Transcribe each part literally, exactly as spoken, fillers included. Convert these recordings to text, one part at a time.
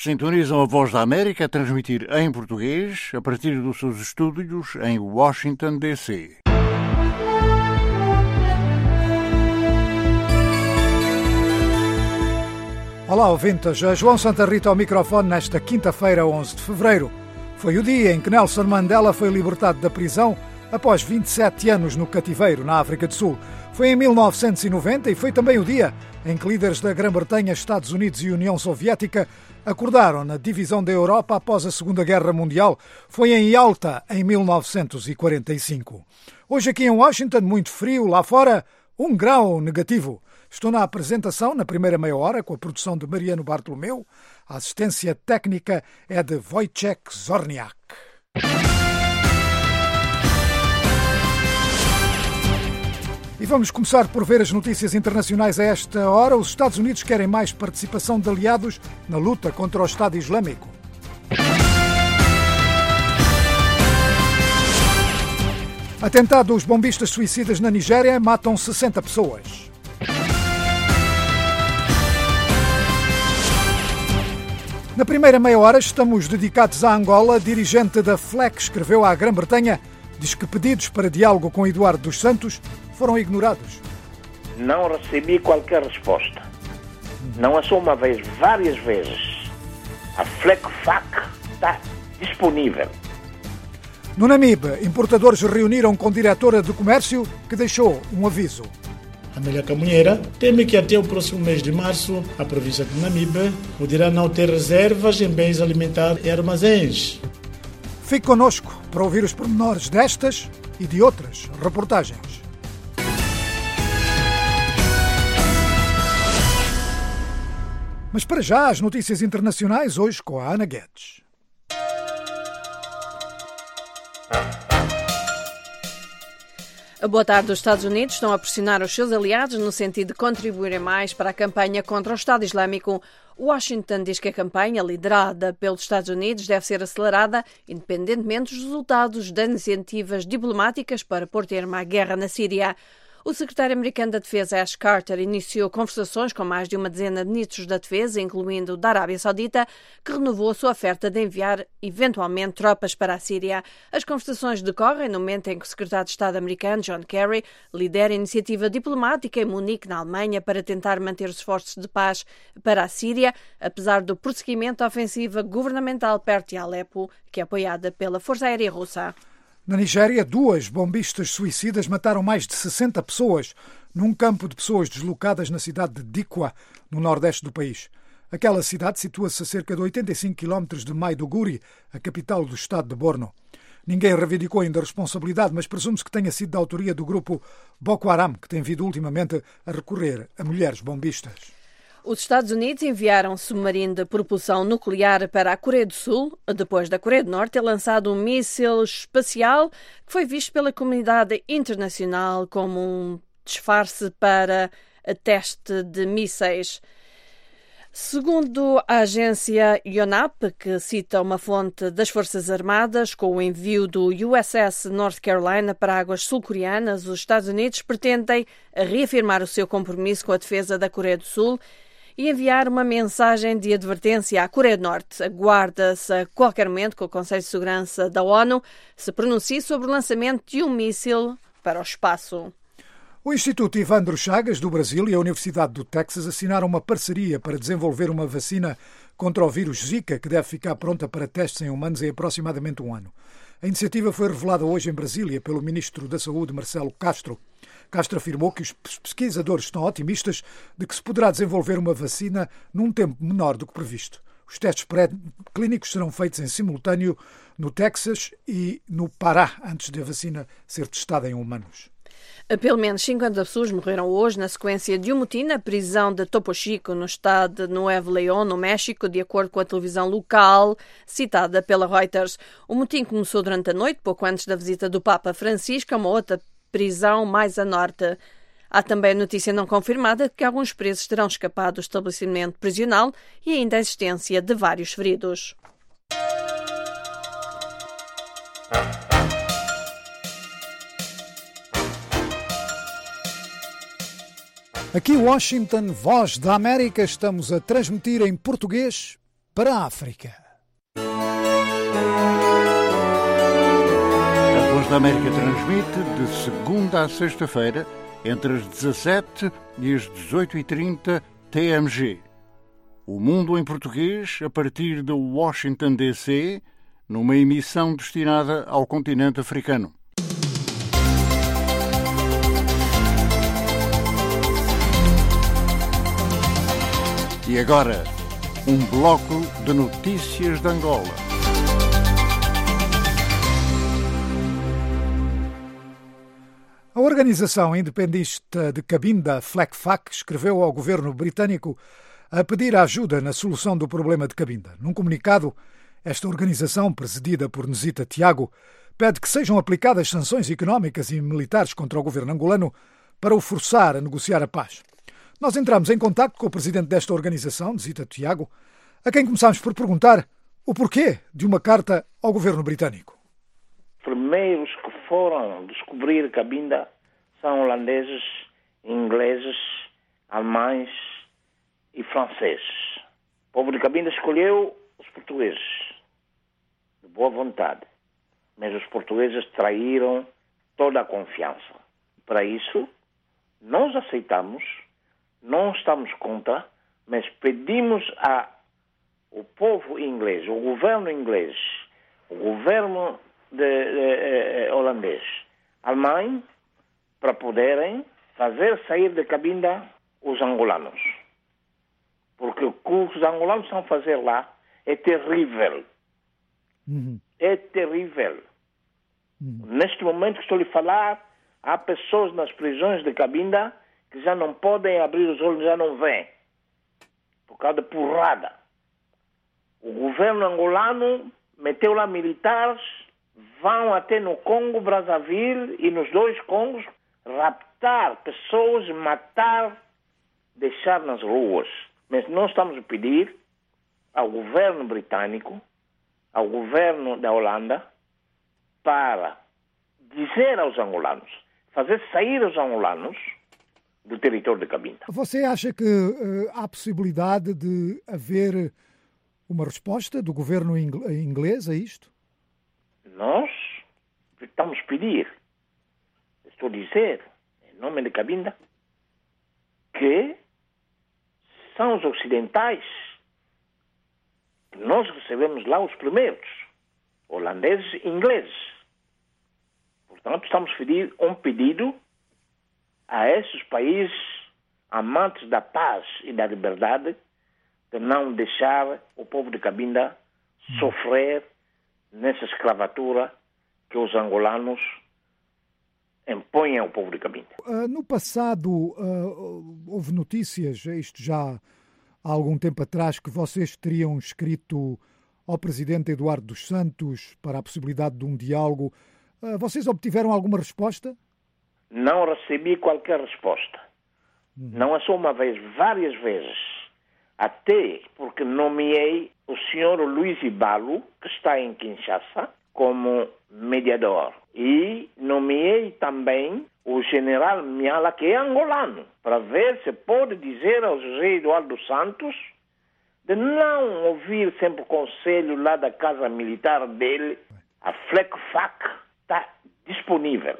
Sintonizam a Voz da América a transmitir em português a partir dos seus estúdios em Washington, D C Olá, ouvintes. João Santa Rita ao microfone nesta quinta-feira, onze de fevereiro. Foi o dia em que Nelson Mandela foi libertado da prisão após vinte e sete anos no cativeiro, na África do Sul. Foi em mil novecentos e noventa e foi também o dia em que líderes da Grã-Bretanha, Estados Unidos e União Soviética acordaram na divisão da Europa após a Segunda Guerra Mundial. Foi em Yalta, em mil novecentos e quarenta e cinco. Hoje aqui em Washington, muito frio, lá fora, um grau negativo. Estou na apresentação, na primeira meia hora, com a produção de Mariano Bartolomeu. A assistência técnica é de Wojciech Zorniak. E vamos começar por ver as notícias internacionais a esta hora. Os Estados Unidos querem mais participação de aliados na luta contra o Estado Islâmico. Atentado: os bombistas suicidas na Nigéria matam sessenta pessoas. Na primeira meia hora estamos dedicados à Angola. Dirigente da F L E C escreveu à Grã-Bretanha, diz que pedidos para diálogo com Eduardo dos Santos foram ignorados. Não recebi qualquer resposta. Não é só uma vez, várias vezes. A F L E C F A C está disponível. No Namibe, importadores reuniram com diretora do comércio que deixou um aviso. A Amélia Camunheira teme que até o próximo mês de março a província de Namibe poderá não ter reservas em bens alimentares e armazéns. Fique connosco para ouvir os pormenores destas e de outras reportagens. Mas para já, as notícias internacionais, hoje com a Ana Guedes. A boa tarde. Os Estados Unidos estão a pressionar os seus aliados no sentido de contribuírem mais para a campanha contra o Estado Islâmico. Washington diz que a campanha, liderada pelos Estados Unidos, deve ser acelerada, independentemente dos resultados das iniciativas diplomáticas para pôr termo à guerra na Síria. O secretário americano da Defesa, Ash Carter, iniciou conversações com mais de uma dezena de ministros da Defesa, incluindo o da Arábia Saudita, que renovou a sua oferta de enviar, eventualmente, tropas para a Síria. As conversações decorrem no momento em que o secretário de Estado americano, John Kerry, lidera a iniciativa diplomática em Munique, na Alemanha, para tentar manter os esforços de paz para a Síria, apesar do prosseguimento da ofensiva governamental perto de Alepo, que é apoiada pela Força Aérea Russa. Na Nigéria, duas bombistas suicidas mataram mais de sessenta pessoas num campo de pessoas deslocadas na cidade de Dikwa, no nordeste do país. Aquela cidade situa-se a cerca de oitenta e cinco quilómetros de Maiduguri, a capital do estado de Borno. Ninguém reivindicou ainda a responsabilidade, mas presume-se que tenha sido da autoria do grupo Boko Haram, que tem vindo ultimamente a recorrer a mulheres bombistas. Os Estados Unidos enviaram um submarino de propulsão nuclear para a Coreia do Sul, depois da Coreia do Norte ter lançado um míssil espacial que foi visto pela comunidade internacional como um disfarce para teste de mísseis. Segundo a agência Yonhap, que cita uma fonte das Forças Armadas, com o envio do U S S North Carolina para águas sul-coreanas, os Estados Unidos pretendem reafirmar o seu compromisso com a defesa da Coreia do Sul e enviar uma mensagem de advertência à Coreia do Norte. Aguarda-se a qualquer momento que o Conselho de Segurança da ONU se pronuncie sobre o lançamento de um míssil para o espaço. O Instituto Evandro Chagas, do Brasil, e a Universidade do Texas assinaram uma parceria para desenvolver uma vacina contra o vírus Zika, que deve ficar pronta para testes em humanos em aproximadamente um ano. A iniciativa foi revelada hoje em Brasília pelo Ministro da Saúde, Marcelo Castro. Castro afirmou que os pesquisadores estão otimistas de que se poderá desenvolver uma vacina num tempo menor do que previsto. Os testes pré-clínicos serão feitos em simultâneo no Texas e no Pará, antes de a vacina ser testada em humanos. Pelo menos cinquenta pessoas morreram hoje na sequência de um motim na prisão de Topo Chico, no estado de Nuevo León, no México, de acordo com a televisão local citada pela Reuters. O motim começou durante a noite, pouco antes da visita do Papa Francisco a uma outra prisão mais a norte. Há também a notícia não confirmada de que alguns presos terão escapado do estabelecimento prisional e ainda a existência de vários feridos. Aqui Washington, Voz da América, estamos a transmitir em português para a África. A Voz da América transmite de segunda a sexta-feira, entre as dezassete e as dezoito e trinta T M G. O Mundo em Português, a partir de Washington, D C, numa emissão destinada ao continente africano. E agora, um bloco de notícias de Angola. A organização independentista de Cabinda, FLECFAC, escreveu ao governo britânico a pedir ajuda na solução do problema de Cabinda. Num comunicado, esta organização, presidida por Nzita Tiago, pede que sejam aplicadas sanções económicas e militares contra o governo angolano para o forçar a negociar a paz. Nós entramos em contacto com o presidente desta organização, Nzita Tiago, a quem começamos por perguntar o porquê de uma carta ao governo britânico. Primeiros que foram descobrir Cabinda são holandeses, ingleses, alemães e franceses. O povo de Cabinda escolheu os portugueses, de boa vontade, mas os portugueses traíram toda a confiança. Para isso, nós aceitamos, não estamos contra, mas pedimos ao povo inglês, o governo inglês, o governo de, de, de, holandês, alemão, para poderem fazer sair de Cabinda os angolanos. Porque o que os angolanos estão a fazer lá é terrível. Uhum. É terrível. Uhum. Neste momento que estou a lhe falar, há pessoas nas prisões de Cabinda que já não podem abrir os olhos, já não vêm. Por causa de porrada. O governo angolano meteu lá militares, vão até no Congo, Brazzaville e nos dois Congos raptar pessoas, matar, deixar nas ruas. Mas nós estamos a pedir ao governo britânico, ao governo da Holanda, para dizer aos angolanos, fazer sair os angolanos do território de Cabinda. Você acha que uh, há possibilidade de haver uma resposta do governo inglês a isto? Nós estamos a pedir, estou a dizer, em nome de Cabinda, que são os ocidentais que nós recebemos lá os primeiros, holandeses e ingleses. Portanto, estamos a pedir um pedido a esses países amantes da paz e da liberdade de não deixar o povo de Cabinda sofrer nessa escravatura que os angolanos impõem ao povo de Cabinda. Uh, no passado, uh, houve notícias, isto já há algum tempo atrás, que vocês teriam escrito ao presidente Eduardo dos Santos para a possibilidade de um diálogo. Uh, vocês obtiveram alguma resposta? Não recebi qualquer resposta. Uhum. Não é só uma vez, várias vezes. Até porque nomeei o senhor Luiz Ibalo, que está em Kinshasa, como mediador. E nomeei também o general Miala, que é angolano, para ver se pode dizer ao José Eduardo dos Santos de não ouvir sempre o conselho lá da casa militar dele. A FLECFAC está disponível.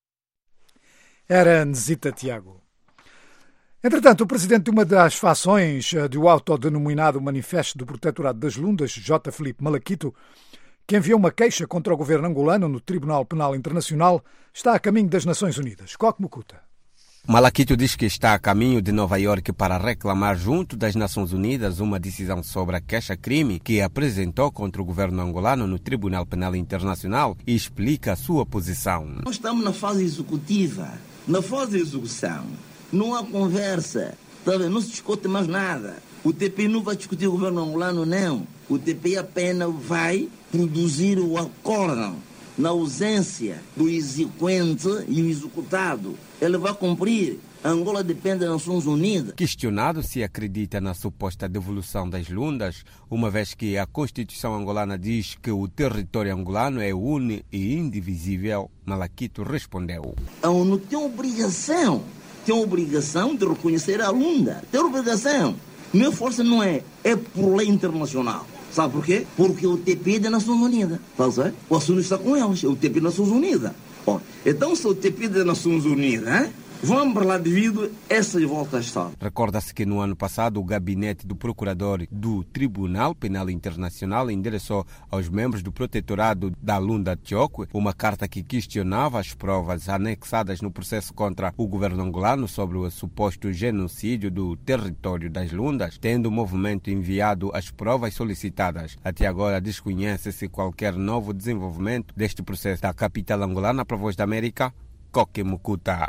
Era Nzita Tiago. Entretanto, o presidente de uma das fações do autodenominado Manifesto do Protetorado das Lundas, J. Filipe Malaquito, que enviou uma queixa contra o governo angolano no Tribunal Penal Internacional, está a caminho das Nações Unidas. Coque Mukuta. Malaquito diz que está a caminho de Nova Iorque para reclamar junto das Nações Unidas uma decisão sobre a queixa-crime que apresentou contra o governo angolano no Tribunal Penal Internacional e explica a sua posição. Nós estamos na fase executiva. Na fase de execução, não há conversa, tá vendo? Não se discute mais nada. O T P I não vai discutir o governo angolano, não. O T P I apenas vai produzir o acórdão. Na ausência do exequente e o executado, ele vai cumprir. A Angola depende das Nações Unidas. Questionado se acredita na suposta devolução das Lundas, uma vez que a Constituição angolana diz que o território angolano é único e indivisível, Malaquito respondeu. A ONU tem obrigação, tem obrigação de reconhecer a Lunda. Tem obrigação. Minha força não é, é por lei internacional. Sabe por quê? Porque o T P é das Nações Unidas. Tá certo? O assunto está com eles, o T P das Nações Unidas. Ó, então, se o T P das Nações Unidas, hein? Vamos para lá devido a essas voltas só. Recorda-se que no ano passado o gabinete do procurador do Tribunal Penal Internacional endereçou aos membros do protetorado da Lunda Tchokwe uma carta que questionava as provas anexadas no processo contra o governo angolano sobre o suposto genocídio do território das Lundas, tendo o movimento enviado as provas solicitadas. Até agora desconhece-se qualquer novo desenvolvimento deste processo. Da capital angolana, para a Voz da América, Coque Mukuta.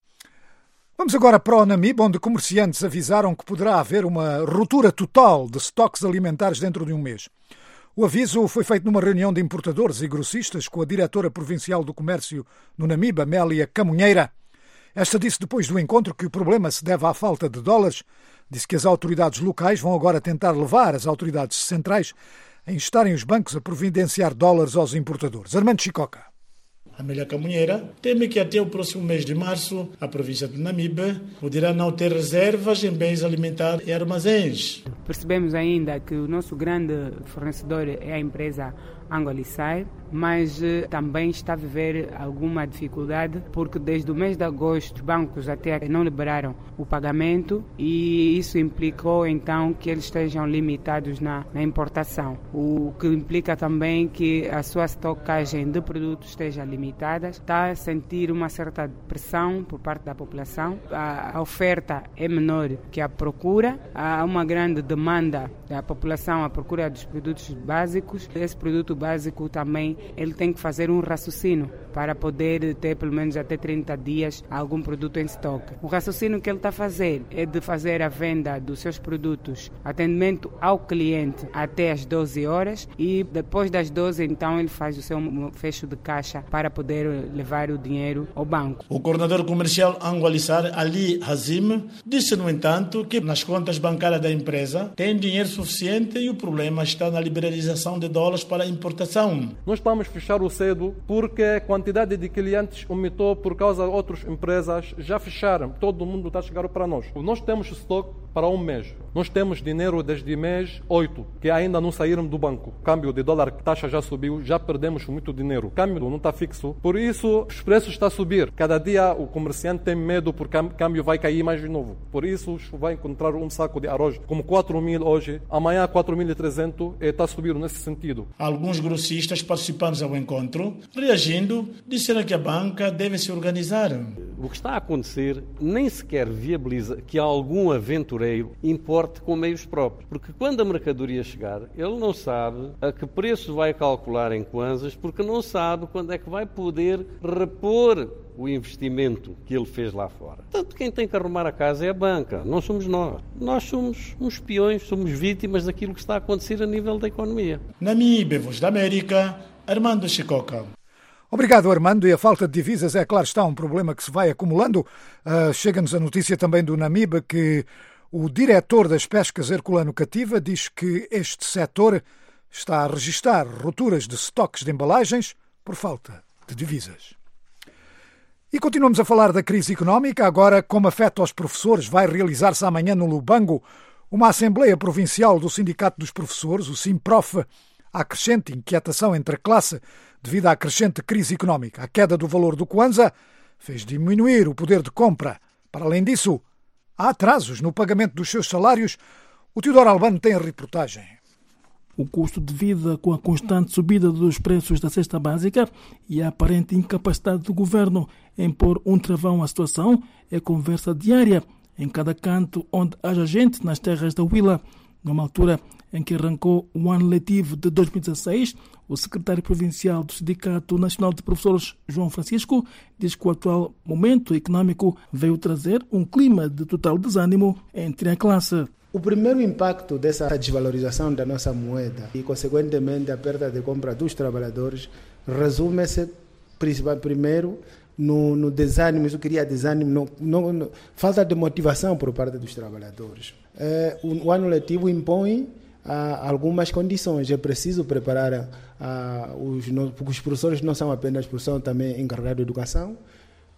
Vamos agora para o Namibe, onde comerciantes avisaram que poderá haver uma ruptura total de estoques alimentares dentro de um mês. O aviso foi feito numa reunião de importadores e grossistas com a diretora provincial do comércio no Namibe, Amélia Camunheira. Esta disse depois do encontro que o problema se deve à falta de dólares. Disse que as autoridades locais vão agora tentar levar as autoridades centrais a instarem os bancos a providenciar dólares aos importadores. Armando Chicoca. Amélia Camunheira teme que até o próximo mês de março a província de Namibe poderá não ter reservas em bens alimentares e armazéns. Percebemos ainda que o nosso grande fornecedor é a empresa Angolisai, mas eh, também está a viver alguma dificuldade porque desde o mês de agosto os bancos até não liberaram o pagamento e isso implicou então que eles estejam limitados na, na importação, o que implica também que a sua estocagem de produtos esteja limitada, está a sentir uma certa pressão por parte da população, a, a oferta é menor que a procura, há uma grande demanda da população à procura dos produtos básicos, esse produto básico também ele tem que fazer um raciocínio para poder ter pelo menos até trinta dias algum produto em estoque. O raciocínio que ele está a fazer é de fazer a venda dos seus produtos, atendimento ao cliente até às doze horas e depois das doze então ele faz o seu fecho de caixa para poder levar o dinheiro ao banco. O coordenador comercial Angolisar, Ali Hazim, disse no entanto que nas contas bancárias da empresa tem dinheiro suficiente e o problema está na liberalização de dólares para importação. Nós estamos a fechar o cedo porque a quantidade de clientes aumentou por causa de outras empresas já fecharam. Todo mundo está a chegar para nós. Nós temos estoque para um mês. Nós temos dinheiro desde mês oito, que ainda não saíram do banco. O câmbio de dólar, a taxa já subiu, já perdemos muito dinheiro. O câmbio não está fixo. Por isso, os preços estão a subir. Cada dia o comerciante tem medo porque o câmbio vai cair mais de novo. Por isso, vai encontrar um saco de arroz como quatro mil hoje, amanhã quatro mil e trezentos e está a subir nesse sentido. Alguns grossistas participantes ao encontro, reagindo, disseram que a banca deve se organizar. O que está a acontecer nem sequer viabiliza que algum aventureiro importe com meios próprios. Porque quando a mercadoria chegar, ele não sabe a que preço vai calcular em kwanzas, porque não sabe quando é que vai poder repor o investimento que ele fez lá fora. Portanto, quem tem que arrumar a casa é a banca, não somos nós. Nós somos uns espiões, somos vítimas daquilo que está a acontecer a nível da economia. Namibe, Voz da América, Armando Chicoca. Obrigado, Armando. E a falta de divisas é, claro está, um problema que se vai acumulando. Uh, chega-nos a notícia também do Namibe que o diretor das pescas Herculano Cativa diz que este setor está a registrar rupturas de estoques de embalagens por falta de divisas. E continuamos a falar da crise económica. Agora, como afeta aos professores, vai realizar-se amanhã no Lubango uma Assembleia Provincial do Sindicato dos Professores, o SIMPROF. Há crescente inquietação entre a classe devido à crescente crise económica. A queda do valor do Kwanza fez diminuir o poder de compra. Para além disso, há atrasos no pagamento dos seus salários. O Teodoro Albano tem a reportagem. O custo de vida com a constante subida dos preços da cesta básica e a aparente incapacidade do governo em pôr um travão à situação é conversa diária em cada canto onde haja gente nas terras da Huila. Numa altura em que arrancou o ano letivo de dois mil e dezasseis, o secretário provincial do Sindicato Nacional de Professores, João Francisco, diz que o atual momento econômico veio trazer um clima de total desânimo entre a classe. O primeiro impacto dessa desvalorização da nossa moeda e, consequentemente, a perda de compra dos trabalhadores resume-se, primeiro, no, no desânimo, isso cria desânimo, no, no, no, falta de motivação por parte dos trabalhadores. É, o, o ano letivo impõe ah, algumas condições, é preciso preparar, ah, os, no, porque os professores não são apenas professores, também encarregados de educação,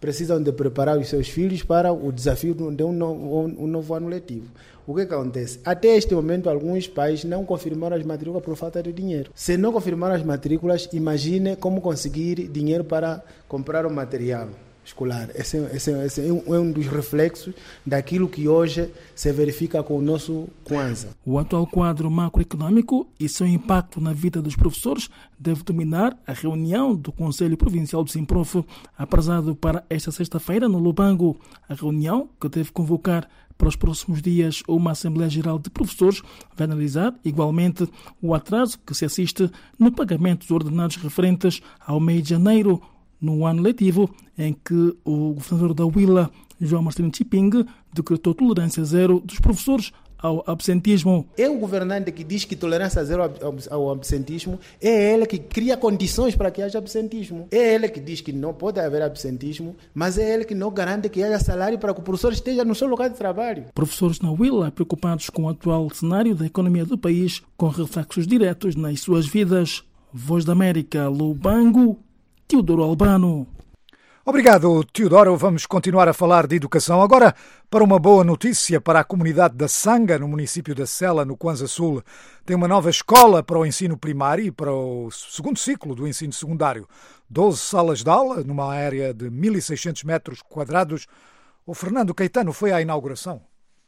precisam de preparar os seus filhos para o desafio de um novo, um novo ano letivo. O que acontece? Até este momento, alguns pais não confirmaram as matrículas por falta de dinheiro. Se não confirmaram as matrículas, imagine como conseguir dinheiro para comprar o material escolar. Esse, esse, esse é, um, é um dos reflexos daquilo que hoje se verifica com o nosso Kwanza. O atual quadro macroeconômico e seu impacto na vida dos professores deve dominar a reunião do Conselho Provincial do Simprof, aprazado para esta sexta-feira no Lubango. A reunião, que deve convocar para os próximos dias uma Assembleia Geral de Professores, vai analisar igualmente o atraso que se assiste no pagamento dos ordenados referentes ao mês de janeiro, no ano letivo em que o governador da Huila, João Marcelino Chiping, decretou tolerância zero dos professores ao absentismo. É o governante que diz que tolerância zero ao absentismo, é ele que cria condições para que haja absentismo. É ele que diz que não pode haver absentismo, mas é ele que não garante que haja salário para que o professor esteja no seu lugar de trabalho. Professores na Huila preocupados com o atual cenário da economia do país, com reflexos diretos nas suas vidas. Voz da América, Lubango, Teodoro Albano. Obrigado, Teodoro. Vamos continuar a falar de educação. Agora, para uma boa notícia para a comunidade da Sanga, no município da Sela, no Kwanza Sul. Tem uma nova escola para o ensino primário e para o segundo ciclo do ensino secundário. doze salas de aula, numa área de mil e seiscentos metros quadrados. O Fernando Caetano foi à inauguração.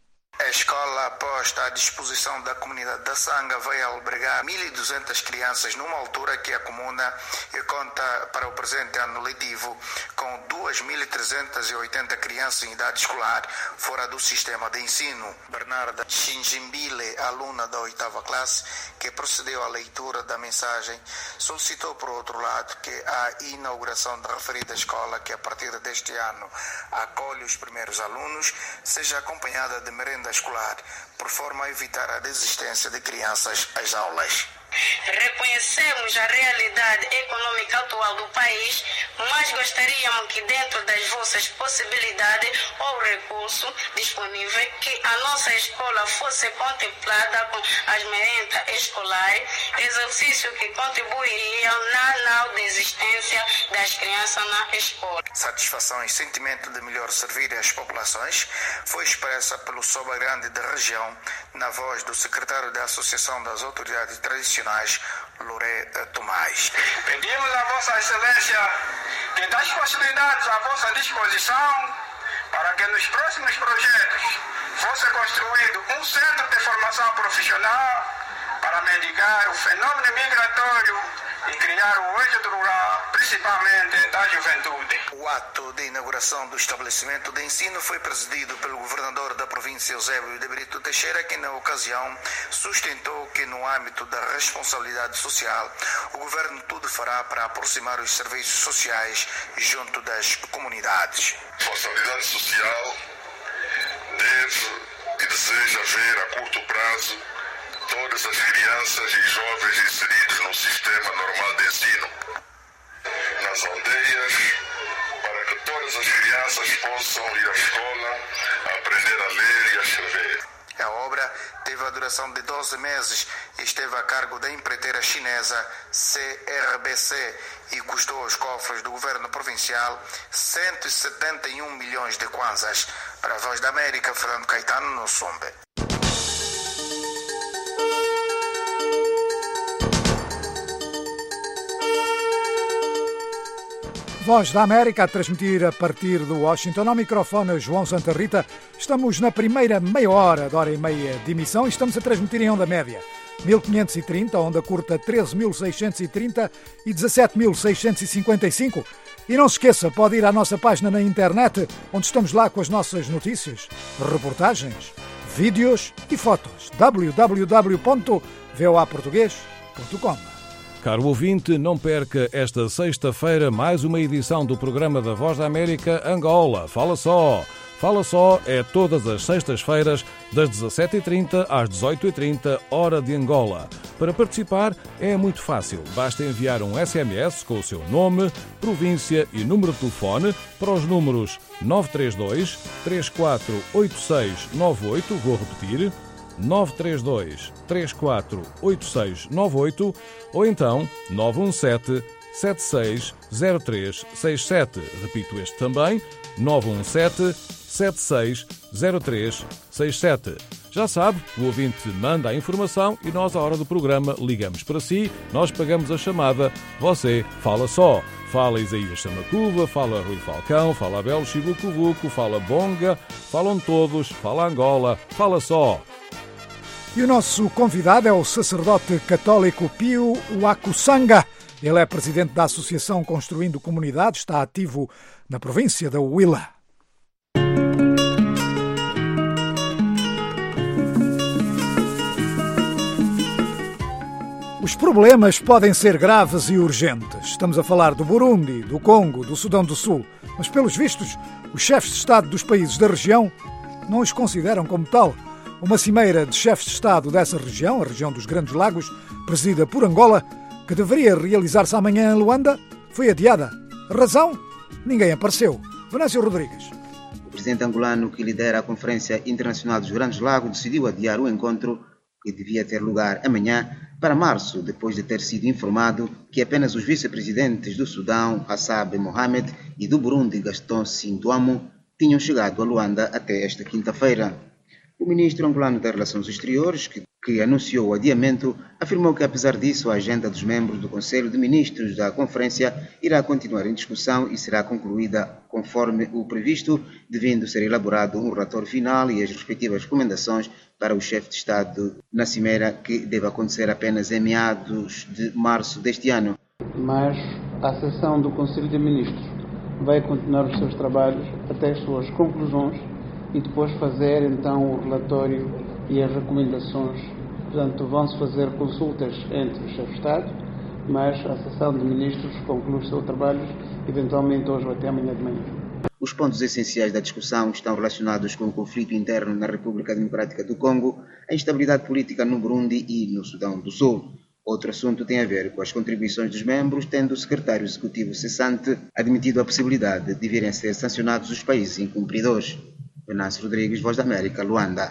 A escola, posta à disposição da comunidade da Sanga, vai albergar mil e duzentas crianças numa altura que a comuna conta para o presente ano letivo com duas mil trezentas e oitenta crianças em idade escolar fora do sistema de ensino. Bernarda Xinjimbile, aluna da oitava classe, que procedeu à leitura da mensagem, solicitou, por outro lado, que a inauguração da referida escola, que a partir deste ano acolhe os primeiros alunos, seja acompanhada de merenda escolar, por forma a evitar a desistência de crianças às aulas. Reconhecemos a realidade econômica atual do país, mas gostaríamos que, dentro das vossas possibilidades ou recursos disponíveis, que a nossa escola fosse contemplada com as merendas escolares, exercício que contribuiria na não desistência das crianças na escola. Satisfação e sentimento de melhor servir as populações foi expressa pelo Soba Grande da região, na voz do secretário da Associação das Autoridades Tradicionais, Loré Tomás. Pedimos a Vossa Excelência que das possibilidades à vossa disposição para que nos próximos projetos fosse construído um centro de formação profissional para mitigar o fenômeno migratório e criar o êxito rural, principalmente da juventude. O ato de inauguração do estabelecimento de ensino foi presidido pelo governador da província, Eusébio de Brito Teixeira, que na ocasião sustentou que no âmbito da responsabilidade social, o governo tudo fará para aproximar os serviços sociais junto das comunidades. A responsabilidade social deve e deseja ver a curto prazo todas as crianças e jovens inseridos no sistema normal de ensino, nas aldeias, para que todas as crianças possam ir à escola, aprender a ler e a escrever. A obra teve a duração de doze meses e esteve a cargo da empreiteira chinesa C R B C e custou aos cofres do governo provincial cento e setenta e um milhões de kwanzas. Para a Voz da América, Fernando Caetano, no Sumbe. Voz da América a transmitir a partir de Washington. Ao microfone, João Santa Rita. Estamos na primeira meia hora, de hora e meia de emissão, e estamos a transmitir em onda média mil quinhentos e trinta, onda curta treze mil seiscentos e trinta e dezassete mil seiscentos e cinquenta e cinco. E não se esqueça, pode ir à nossa página na internet, onde estamos lá com as nossas notícias, reportagens, vídeos e fotos. w w w ponto voa português ponto com. Caro ouvinte, não perca esta sexta-feira mais uma edição do programa da Voz da América Angola. Fala só! Fala só é todas as sextas-feiras, das dezassete e trinta às dezoito e trinta, hora de Angola. Para participar é muito fácil. Basta enviar um S M S com o seu nome, província e número de telefone para os números nove três dois, três quatro oito seis nove oito, vou repetir, nove três dois, três quatro oito seis nove oito, ou então nove um sete, sete seis zero três seis sete. Repito este também, nove um sete, sete seis zero três seis sete. Já sabe, o ouvinte manda a informação e nós, à hora do programa, ligamos para si, nós pagamos a chamada, você fala só. Fala Isaías Samacuva, fala Rui Falcão, fala Abel Chibucuvuco, fala Bonga, falam todos, fala Angola, fala só. E o nosso convidado é o sacerdote católico Pio Wakusanga. Ele é presidente da Associação Construindo Comunidade, está ativo na província da Huila. Os problemas podem ser graves e urgentes. Estamos a falar do Burundi, do Congo, do Sudão do Sul. Mas, pelos vistos, os chefes de Estado dos países da região não os consideram como tal. Uma cimeira de chefes de Estado dessa região, a região dos Grandes Lagos, presidida por Angola, que deveria realizar-se amanhã em Luanda, foi adiada. A razão? Ninguém apareceu. Venâncio Rodrigues. O presidente angolano que lidera a Conferência Internacional dos Grandes Lagos decidiu adiar o encontro que devia ter lugar amanhã para março, depois de ter sido informado que apenas os vice-presidentes do Sudão, Hassabe Mohamed, e do Burundi, Gaston Sintuamo, tinham chegado a Luanda até esta quinta-feira. O ministro angolano das Relações Exteriores, que, que anunciou o adiamento, afirmou que, apesar disso, a agenda dos membros do Conselho de Ministros da Conferência irá continuar em discussão e será concluída conforme o previsto, devendo ser elaborado um relatório final e as respectivas recomendações para o chefe de Estado na cimeira, que deve acontecer apenas em meados de março deste ano. Mas a sessão do Conselho de Ministros vai continuar os seus trabalhos até as suas conclusões e depois fazer então o relatório e as recomendações. Portanto, vão-se fazer consultas entre os chefes de Estado, mas a sessão de ministros conclui o seu trabalho eventualmente hoje ou até amanhã de manhã. Os pontos essenciais da discussão estão relacionados com o conflito interno na República Democrática do Congo, a instabilidade política no Burundi e no Sudão do Sul. Outro assunto tem a ver com as contribuições dos membros, tendo o secretário executivo cessante admitido a possibilidade de virem a ser sancionados os países incumpridores. Venâncio Rodrigues, Voz da América, Luanda.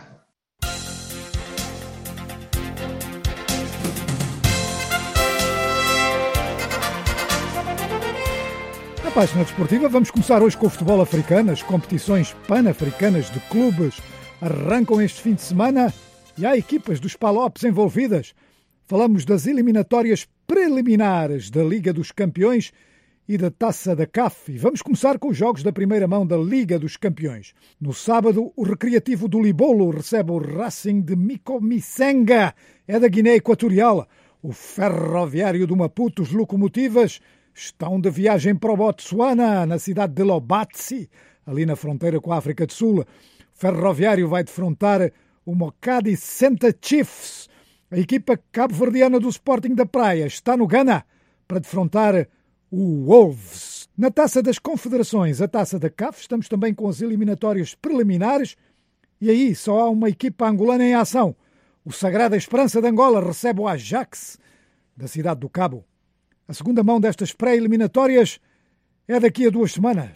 Na página desportiva, vamos começar hoje com o futebol africano. As competições pan-africanas de clubes arrancam este fim de semana e há equipas dos Palopes envolvidas. Falamos das eliminatórias preliminares da Liga dos Campeões e da Taça da C A F. E vamos começar com os jogos da primeira mão da Liga dos Campeões. No sábado, o Recreativo do Libolo recebe o Racing de Mikomisenga, é da Guiné Equatorial. O Ferroviário do Maputo, os Locomotivas, estão de viagem para o Botsuana, na cidade de Lobatsi, ali na fronteira com a África do Sul. O Ferroviário vai defrontar o Mokadi Senta Chiefs. A equipa cabo-verdiana do Sporting da Praia está no Ghana para defrontar o Wolves. Na Taça das Confederações, a Taça da C A F, estamos também com as eliminatórias preliminares e aí só há uma equipa angolana em ação. O Sagrada Esperança de Angola recebe o Ajax da cidade do Cabo. A segunda mão destas pré-eliminatórias é daqui a duas semanas.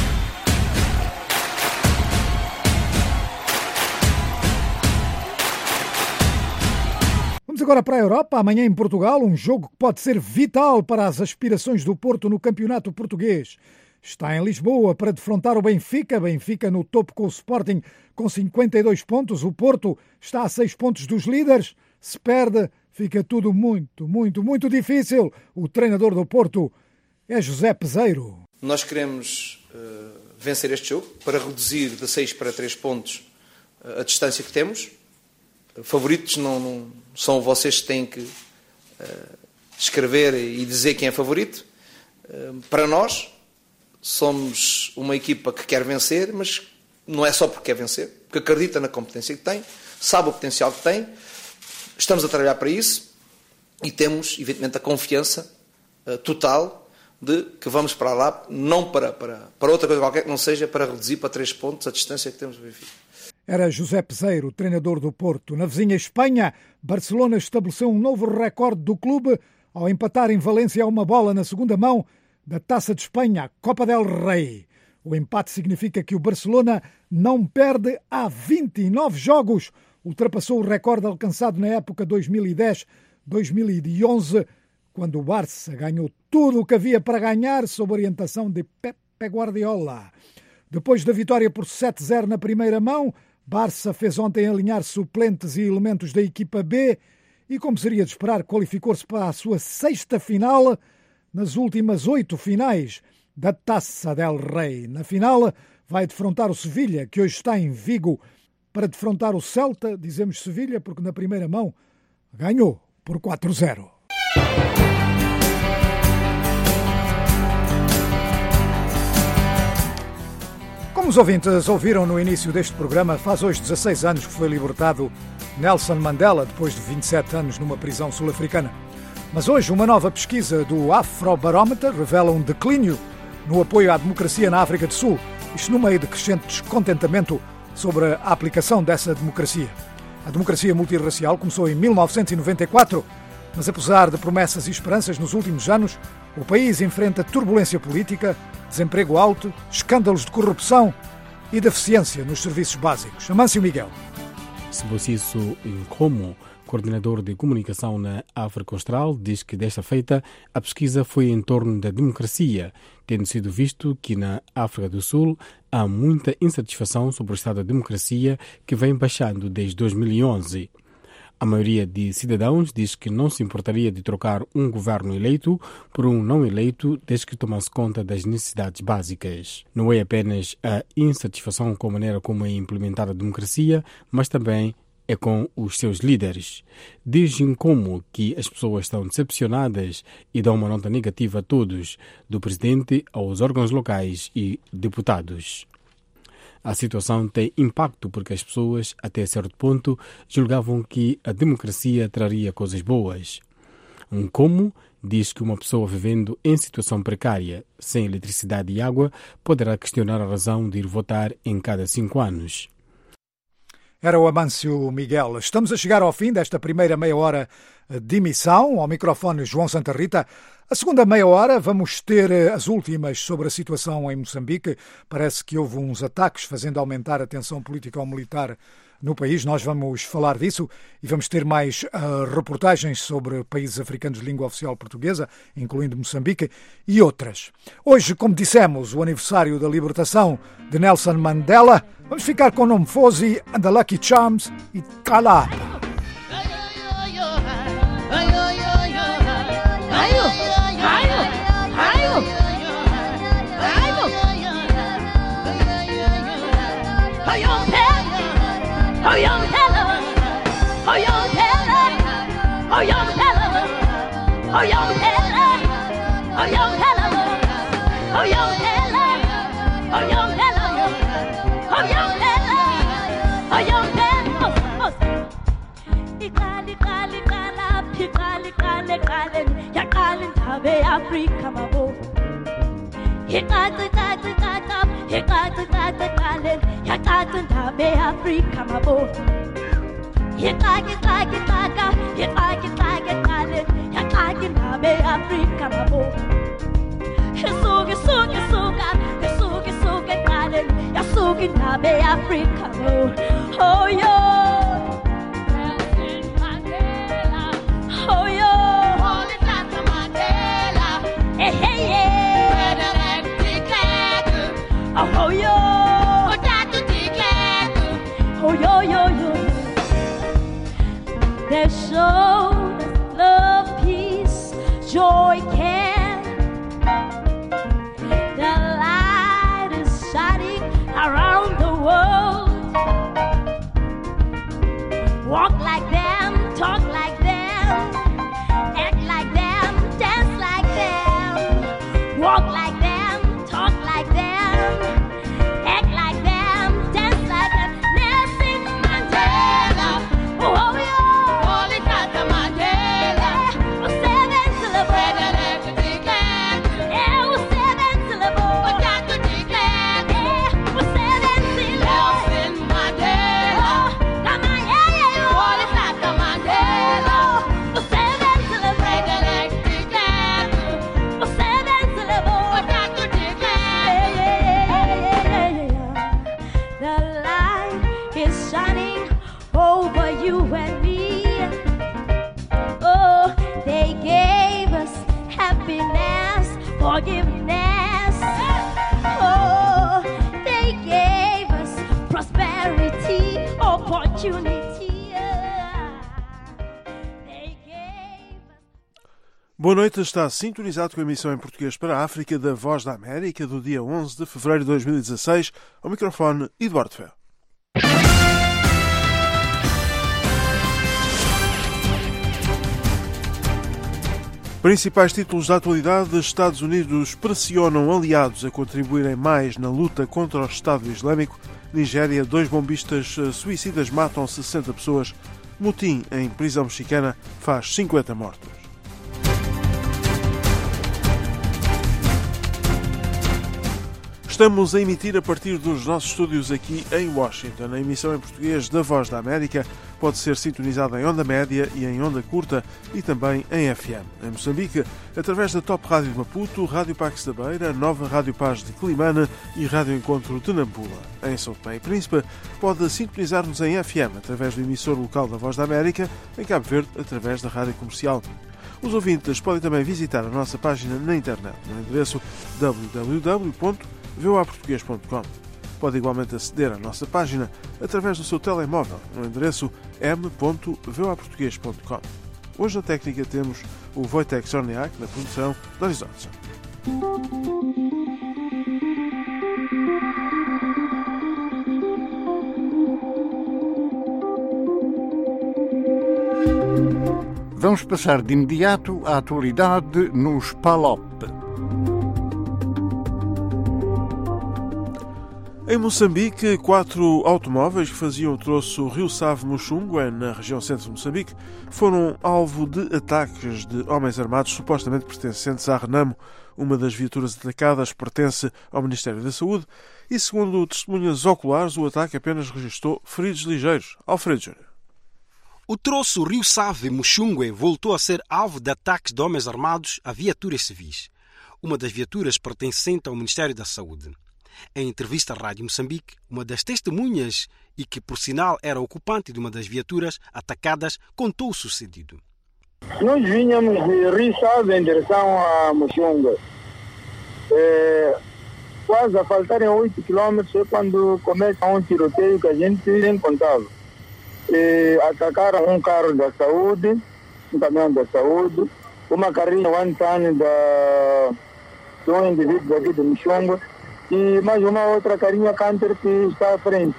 Vamos agora para a Europa. Amanhã em Portugal, um jogo que pode ser vital para as aspirações do Porto no campeonato português. Está em Lisboa para defrontar o Benfica. Benfica no topo com o Sporting com cinquenta e dois pontos. O Porto está a seis pontos dos líderes. Se perde, fica tudo muito, muito, muito difícil. O treinador do Porto é José Peseiro. Nós queremos uh, vencer este jogo para reduzir de seis para três pontos uh, a distância que temos. Favoritos não, não são vocês que têm que uh, escrever e dizer quem é favorito. Uh, para nós, somos uma equipa que quer vencer, mas não é só porque quer vencer, porque acredita na competência que tem, sabe o potencial que tem. Estamos a trabalhar para isso e temos, evidentemente, a confiança uh, total de que vamos para lá, não para, para, para outra coisa qualquer que não seja para reduzir para três pontos a distância que temos do Benfica. Era José Peseiro, treinador do Porto. Na vizinha Espanha, Barcelona estabeleceu um novo recorde do clube ao empatar em Valência a uma bola na segunda mão da Taça de Espanha, Copa del Rei. O empate significa que o Barcelona não perde há vinte e nove jogos. Ultrapassou o recorde alcançado na época dois mil e dez dois mil e onze, quando o Barça ganhou tudo o que havia para ganhar sob orientação de Pep Guardiola. Depois da vitória por sete a zero na primeira mão, Barça fez ontem alinhar suplentes e elementos da equipa B e, como seria de esperar, qualificou-se para a sua sexta final nas últimas oito finais da Taça del Rei. Na final vai defrontar o Sevilha, que hoje está em Vigo, para defrontar o Celta. Dizemos Sevilha porque na primeira mão ganhou por quatro a zero. Como os ouvintes ouviram no início deste programa, faz hoje dezasseis anos que foi libertado Nelson Mandela, depois de vinte e sete anos numa prisão sul-africana. Mas hoje uma nova pesquisa do Afrobarometer revela um declínio no apoio à democracia na África do Sul, isto no meio de crescente descontentamento sobre a aplicação dessa democracia. A democracia multirracial começou em mil novecentos e noventa e quatro, mas apesar de promessas e esperanças nos últimos anos, o país enfrenta turbulência política, desemprego alto, escândalos de corrupção e deficiência nos serviços básicos. Amâncio Miguel. Sebociso Nkomo, coordenador de comunicação na África Austral, diz que desta feita a pesquisa foi em torno da democracia, tendo sido visto que na África do Sul há muita insatisfação sobre o estado da democracia que vem baixando desde dois mil e onze. A maioria de cidadãos diz que não se importaria de trocar um governo eleito por um não eleito desde que tomasse conta das necessidades básicas. Não é apenas a insatisfação com a maneira como é implementada a democracia, mas também é com os seus líderes. Dizem como que as pessoas estão decepcionadas e dão uma nota negativa a todos, do presidente aos órgãos locais e deputados. A situação tem impacto porque as pessoas, até certo ponto, julgavam que a democracia traria coisas boas. Um como diz que uma pessoa vivendo em situação precária, sem eletricidade e água, poderá questionar a razão de ir votar em cada cinco anos. Era o Amâncio Miguel. Estamos a chegar ao fim desta primeira meia hora de emissão. Ao microfone João Santa Rita. A segunda meia hora vamos ter as últimas sobre a situação em Moçambique. Parece que houve uns ataques fazendo aumentar a tensão político-militar no país. Nós vamos falar disso e vamos ter mais uh, reportagens sobre países africanos de língua oficial portuguesa, incluindo Moçambique e outras. Hoje, como dissemos, o aniversário da libertação de Nelson Mandela. Vamos ficar com o nome Fozi and the Lucky Charms e Calab. Oh, young Helen, oh, young Helen, oh, young Helen, oh, young Helen, oh, young Helen, oh, young Helen, oh, young Helen, oh, young Helen, oh, young Helen. Ikali, kali, kala, pikali, kale, kale, ya kali, tabe Afrika mabo. Ikali, kali, kala, pikali, kale, kale. Ya kata tabe Afrika mabo. Ya kage kage kaga, ya kage kage kale. Ya kage tabe Afrika mabo. Yesuge suge suga, yesuge suge kale. Ya suge tabe Afrika mabo. Oh yo, Nelson Mandela. Oh yo, Holy Tata Mandela. Hey hey hey, oh yo. Oh, yo, yo, yo. There's so much love, peace, joy, care. The light is shining around the world. Walk like them, talk like them, act like them, dance like them. Walk like them, talk like them. Mandela, oh, yeah. Holy Tata Mandela, oh, seven celebrate. forgiveness. Oh, they gave us prosperity, opportunity. They gave us... Boa noite, está sintonizado com a emissão em português para a África da Voz da América do dia onze de fevereiro de dois mil e dezasseis. Ao microfone, Eduardo Fé. Principais títulos da atualidade: Estados Unidos pressionam aliados a contribuírem mais na luta contra o Estado Islâmico. Nigéria, dois bombistas suicidas matam sessenta pessoas. Motim em prisão mexicana faz cinquenta mortos. Estamos a emitir a partir dos nossos estúdios aqui em Washington. A emissão em português da Voz da América pode ser sintonizada em onda média e em onda curta e também em F M. Em Moçambique, através da Top Rádio de Maputo, Rádio Pax da Beira, Nova Rádio Paz de Climane e Rádio Encontro de Nampula. Em São Tomé e Príncipe, pode sintonizar-nos em F M através do emissor local da Voz da América, em Cabo Verde, através da Rádio Comercial. Os ouvintes podem também visitar a nossa página na internet, no endereço w w w ponto v o a português ponto com. Pode igualmente aceder à nossa página através do seu telemóvel, no endereço m ponto v o a português ponto com. Hoje na técnica temos o Wojtek Sorniak, na produção de Horizonte. Vamos passar de imediato à atualidade nos P A L O P. Em Moçambique, quatro automóveis que faziam o troço Rio Save-Muxungue, na região centro de Moçambique, foram alvo de ataques de homens armados supostamente pertencentes à Renamo. Uma das viaturas atacadas pertence ao Ministério da Saúde e, segundo testemunhas oculares, o ataque apenas registrou feridos ligeiros. Alfredo Júnior. O troço Rio Save-Muxungue voltou a ser alvo de ataques de homens armados a viaturas civis. Uma das viaturas pertencente ao Ministério da Saúde. Em entrevista à Rádio Moçambique, uma das testemunhas, e que por sinal era ocupante de uma das viaturas atacadas, contou o sucedido. Nós vinhamos de Rio Save em direção a Muxungue. É, quase a faltarem oito quilômetros é quando começa um tiroteio que a gente nem contava. E atacaram um carro da saúde, um caminhão da saúde, uma carrinha one-ton da, de um indivíduo aqui de Muxungue, e mais uma outra carinha Canter que está à frente.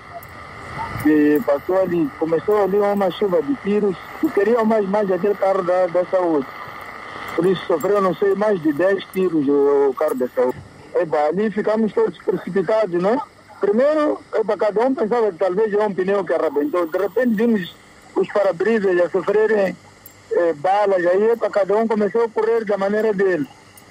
E passou ali, começou ali uma chuva de tiros e queriam mais, mais aquele carro da, da saúde. Por isso sofreu, não sei, mais de dez tiros o carro da saúde. Eba, ali ficamos todos precipitados, não? Primeiro, eba, cada um pensava que talvez é um pneu que arrebentou. De repente vimos os para-brisas a sofrerem eh, balas, aí eba, cada um começou a correr da maneira dele.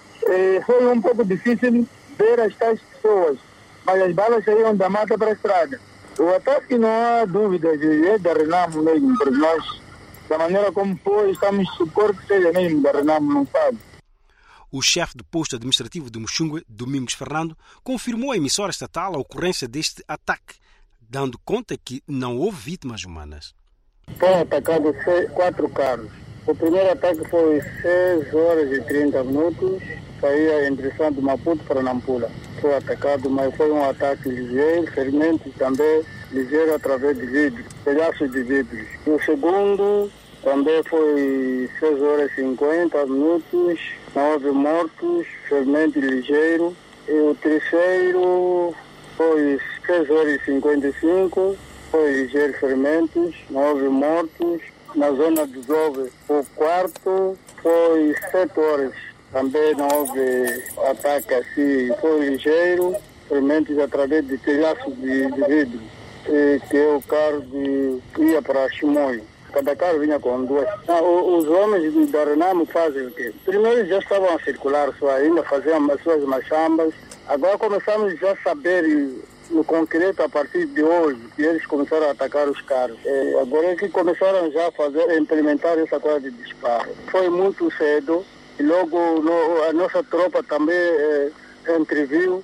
E foi um pouco difícil ver as tais pessoas, mas as balas saíram da mata para a estrada. O ataque, não há dúvidas, é da Renamo mesmo, para nós, da maneira como foi, estamos supor que seja mesmo da Renamo, não sabe. O chefe do posto administrativo de Muxungue, Domingos Fernando, confirmou à emissora estatal a ocorrência deste ataque, dando conta que não houve vítimas humanas. Foram atacados quatro carros. O primeiro ataque foi seis horas e trinta minutos, saía em direção de Maputo para Nampula. Foi atacado, mas foi um ataque ligeiro, ferimentos também ligeiro através de vidro, pedaços de vidros. O segundo também foi seis horas e cinquenta minutos, nove mortos, ferimento ligeiro. E o terceiro foi seis horas e cinquenta e cinco, foi ligeiro ferimentos, nove mortos. Na zona do Zove, o quarto foi sete horas. Também não houve ataque assim, foi ligeiro, ferimentos através de telhaços de, de vidro, e, que é o carro de, ia para Chimoio. Cada carro vinha com duas. Ah, os homens de, da Renamo fazem o quê? Primeiro já estavam a circular, só ainda faziam as suas machambas. Agora começamos já a saber no concreto a partir de hoje, que eles começaram a atacar os carros. É, agora é que começaram já a fazer, a implementar essa coisa de disparo. Foi muito cedo. E logo no, a nossa tropa também é, entreviu,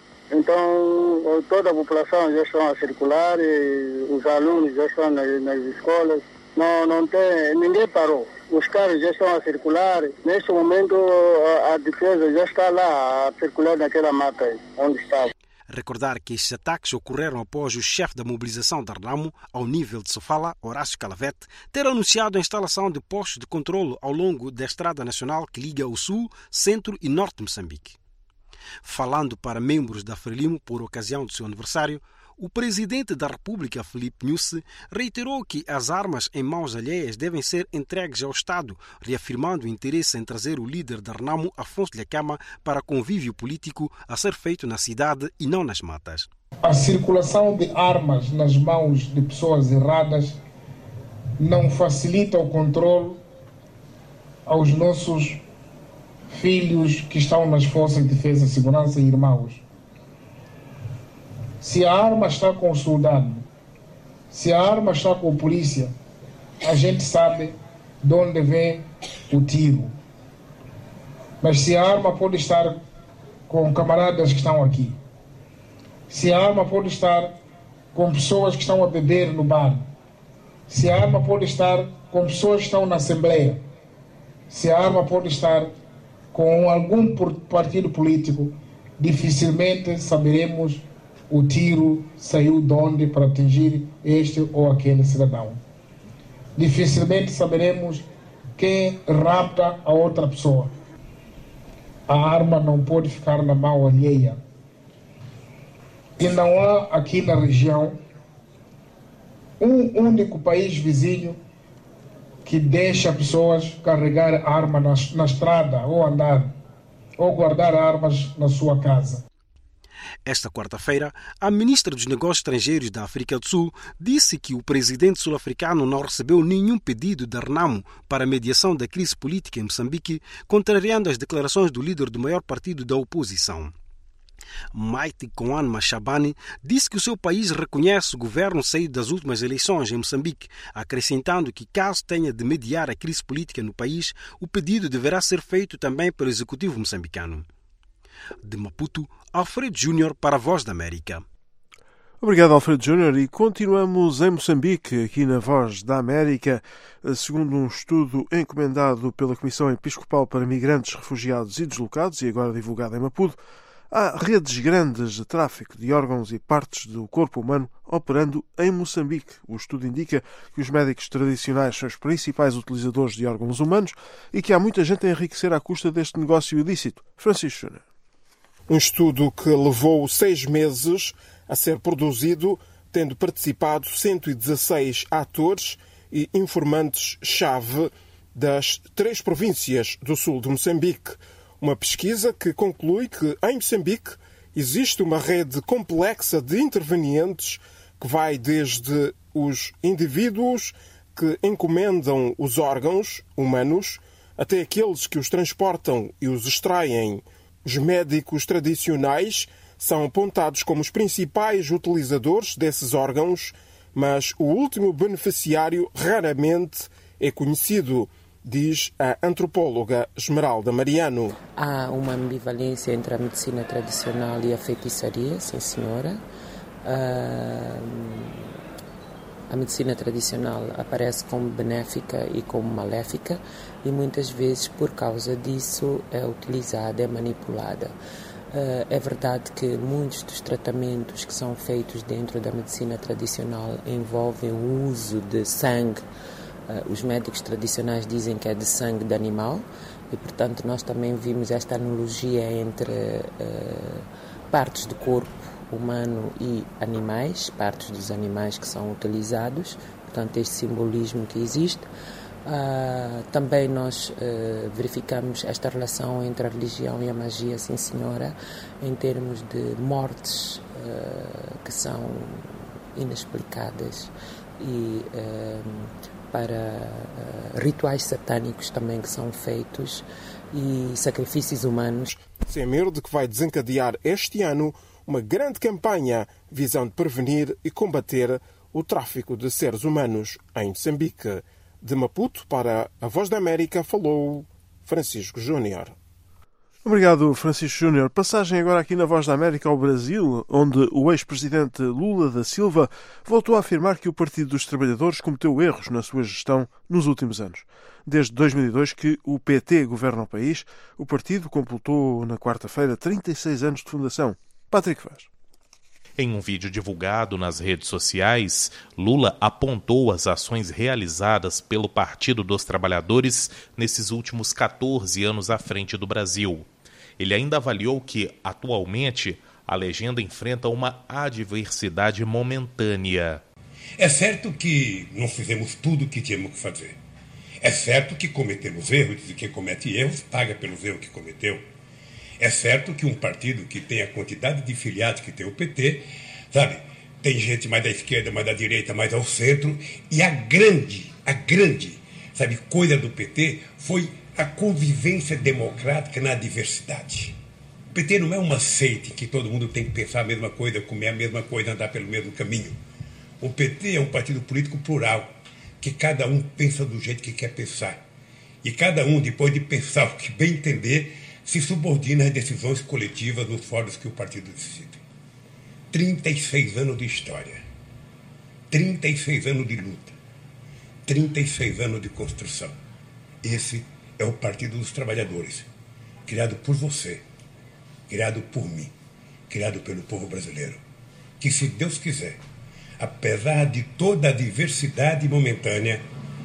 então toda a população já está a circular, e os alunos já estão nas, nas escolas, Não, não tem, ninguém parou. Os carros já estão a circular. Neste momento, a, a defesa já está lá a circular naquela mata aí, onde estava. Recordar que estes ataques ocorreram após o chefe da mobilização da Renamo, ao nível de Sofala, Horácio Calavete, ter anunciado a instalação de postos de controle ao longo da estrada nacional que liga o sul, centro e norte de Moçambique. Falando para membros da Frelimo por ocasião do seu aniversário, o presidente da República, Filipe Nyusi, reiterou que as armas em mãos alheias devem ser entregues ao Estado, reafirmando o interesse em trazer o líder da Renamo, Afonso Dhlakama, para convívio político a ser feito na cidade e não nas matas. A circulação de armas nas mãos de pessoas erradas não facilita o controle aos nossos filhos que estão nas forças de defesa, segurança e irmãos. Se a arma está com o soldado, se a arma está com a polícia, a gente sabe de onde vem o tiro. Mas se a arma pode estar com camaradas que estão aqui, se a arma pode estar com pessoas que estão a beber no bar, se a arma pode estar com pessoas que estão na Assembleia, se a arma pode estar com algum partido político, dificilmente saberemos o tiro saiu de onde para atingir este ou aquele cidadão. Dificilmente saberemos quem rapta a outra pessoa. A arma não pode ficar na mão alheia. E não há aqui na região um único país vizinho que deixa pessoas carregar arma na, na estrada ou andar, ou guardar armas na sua casa. Esta quarta-feira, a ministra dos Negócios Estrangeiros da África do Sul disse que o presidente sul-africano não recebeu nenhum pedido da Renamo para a mediação da crise política em Moçambique, contrariando as declarações do líder do maior partido da oposição. Maite Koan Machabane disse que o seu país reconhece o governo saído das últimas eleições em Moçambique, acrescentando que, caso tenha de mediar a crise política no país, o pedido deverá ser feito também pelo executivo moçambicano. De Maputo, Alfredo Júnior para a Voz da América. Obrigado, Alfredo Júnior. E continuamos em Moçambique, aqui na Voz da América. Segundo um estudo encomendado pela Comissão Episcopal para Migrantes, Refugiados e Deslocados, e agora divulgado em Maputo, há redes grandes de tráfico de órgãos e partes do corpo humano operando em Moçambique. O estudo indica que os médicos tradicionais são os principais utilizadores de órgãos humanos e que há muita gente a enriquecer à custa deste negócio ilícito. Francisco Júnior. Um estudo que levou seis meses a ser produzido, tendo participado cento e dezesseis atores e informantes-chave das três províncias do sul de Moçambique. Uma pesquisa que conclui que em Moçambique existe uma rede complexa de intervenientes que vai desde os indivíduos que encomendam os órgãos humanos até aqueles que os transportam e os extraem. Os médicos tradicionais são apontados como os principais utilizadores desses órgãos, mas o último beneficiário raramente é conhecido, diz a antropóloga Esmeralda Mariano. Há uma ambivalência entre a medicina tradicional e a feitiçaria, sim senhora. A medicina tradicional aparece como benéfica e como maléfica e muitas vezes por causa disso é utilizada, é manipulada. É verdade que muitos dos tratamentos que são feitos dentro da medicina tradicional envolvem o uso de sangue. Os médicos tradicionais dizem que é de sangue de animal e, portanto, nós também vimos esta analogia entre uh, partes do corpo humano e animais, partes dos animais que são utilizados, portanto, este simbolismo que existe. Uh, também nós uh, verificamos esta relação entre a religião e a magia, sim senhora, em termos de mortes uh, que são inexplicadas e uh, para uh, rituais satânicos também que são feitos e sacrifícios humanos. Sem de que vai desencadear este ano uma grande campanha visando prevenir e combater o tráfico de seres humanos em Moçambique. De Maputo para a Voz da América falou Francisco Júnior. Obrigado, Francisco Júnior. Passagem agora aqui na Voz da América ao Brasil, onde o ex-presidente Lula da Silva voltou a afirmar que o Partido dos Trabalhadores cometeu erros na sua gestão nos últimos anos. Desde dois mil e dois que o P T governa o país, o partido completou na quarta-feira trinta e seis anos de fundação. Patrick Vaz. Em um vídeo divulgado nas redes sociais, Lula apontou as ações realizadas pelo Partido dos Trabalhadores nesses últimos quatorze anos à frente do Brasil. Ele ainda avaliou que, atualmente, a legenda enfrenta uma adversidade momentânea. É certo que não fizemos tudo o que tínhamos que fazer. É certo que cometemos erros e quem comete erros paga pelos erros que cometeu. É certo que um partido que tem a quantidade de filiados que tem o P T, sabe, tem gente mais da esquerda, mais da direita, mais ao centro, e a grande, a grande, sabe, coisa do P T foi a convivência democrática na diversidade. O P T não é uma seita em que todo mundo tem que pensar a mesma coisa, comer a mesma coisa, andar pelo mesmo caminho. O P T é um partido político plural, que cada um pensa do jeito que quer pensar. E cada um, depois de pensar o que bem entender, se subordina às decisões coletivas nos fóruns que o partido decide. trinta e seis anos de história, trinta e seis anos de luta, trinta e seis anos de construção. Esse é o Partido dos Trabalhadores, criado por você, criado por mim, criado pelo povo brasileiro, que, se Deus quiser, apesar de toda a diversidade momentânea,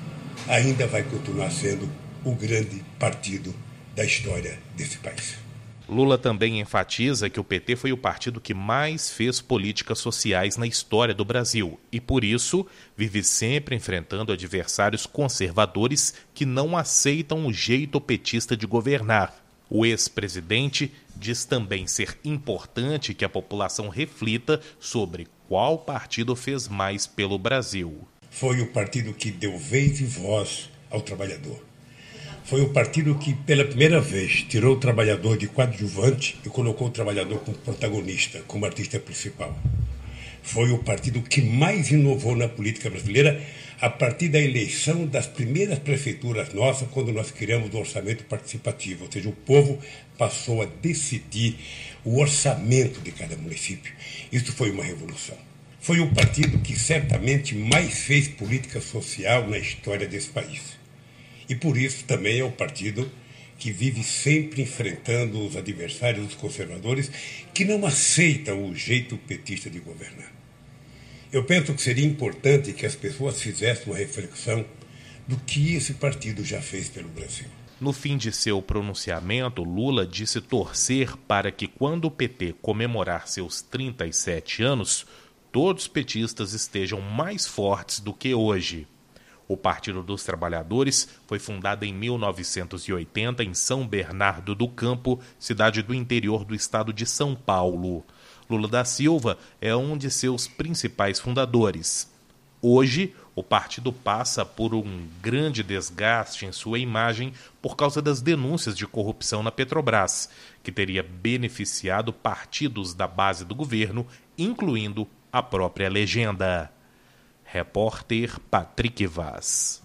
ainda vai continuar sendo o grande partido da história desse país. Lula também enfatiza que o P T foi o partido que mais fez políticas sociais na história do Brasil e, por isso, vive sempre enfrentando adversários conservadores que não aceitam o jeito petista de governar. O ex-presidente diz também ser importante que a população reflita sobre qual partido fez mais pelo Brasil. Foi o partido que deu vez e voz ao trabalhador. Foi o partido que, pela primeira vez, tirou o trabalhador de coadjuvante e colocou o trabalhador como protagonista, como artista principal. Foi o partido que mais inovou na política brasileira a partir da eleição das primeiras prefeituras nossas, quando nós criamos o orçamento participativo, ou seja, o povo passou a decidir o orçamento de cada município. Isso foi uma revolução. Foi o partido que certamente mais fez política social na história desse país. E por isso também é o partido que vive sempre enfrentando os adversários, os conservadores, que não aceitam o jeito petista de governar. Eu penso que seria importante que as pessoas fizessem uma reflexão do que esse partido já fez pelo Brasil. No fim de seu pronunciamento, Lula disse torcer para que, quando o P T comemorar seus trinta e sete anos, todos os petistas estejam mais fortes do que hoje. O Partido dos Trabalhadores foi fundado em mil novecentos e oitenta em São Bernardo do Campo, cidade do interior do estado de São Paulo. Lula da Silva é um de seus principais fundadores. Hoje, o partido passa por um grande desgaste em sua imagem por causa das denúncias de corrupção na Petrobras, que teria beneficiado partidos da base do governo, incluindo a própria legenda. Repórter Patrick Vaz.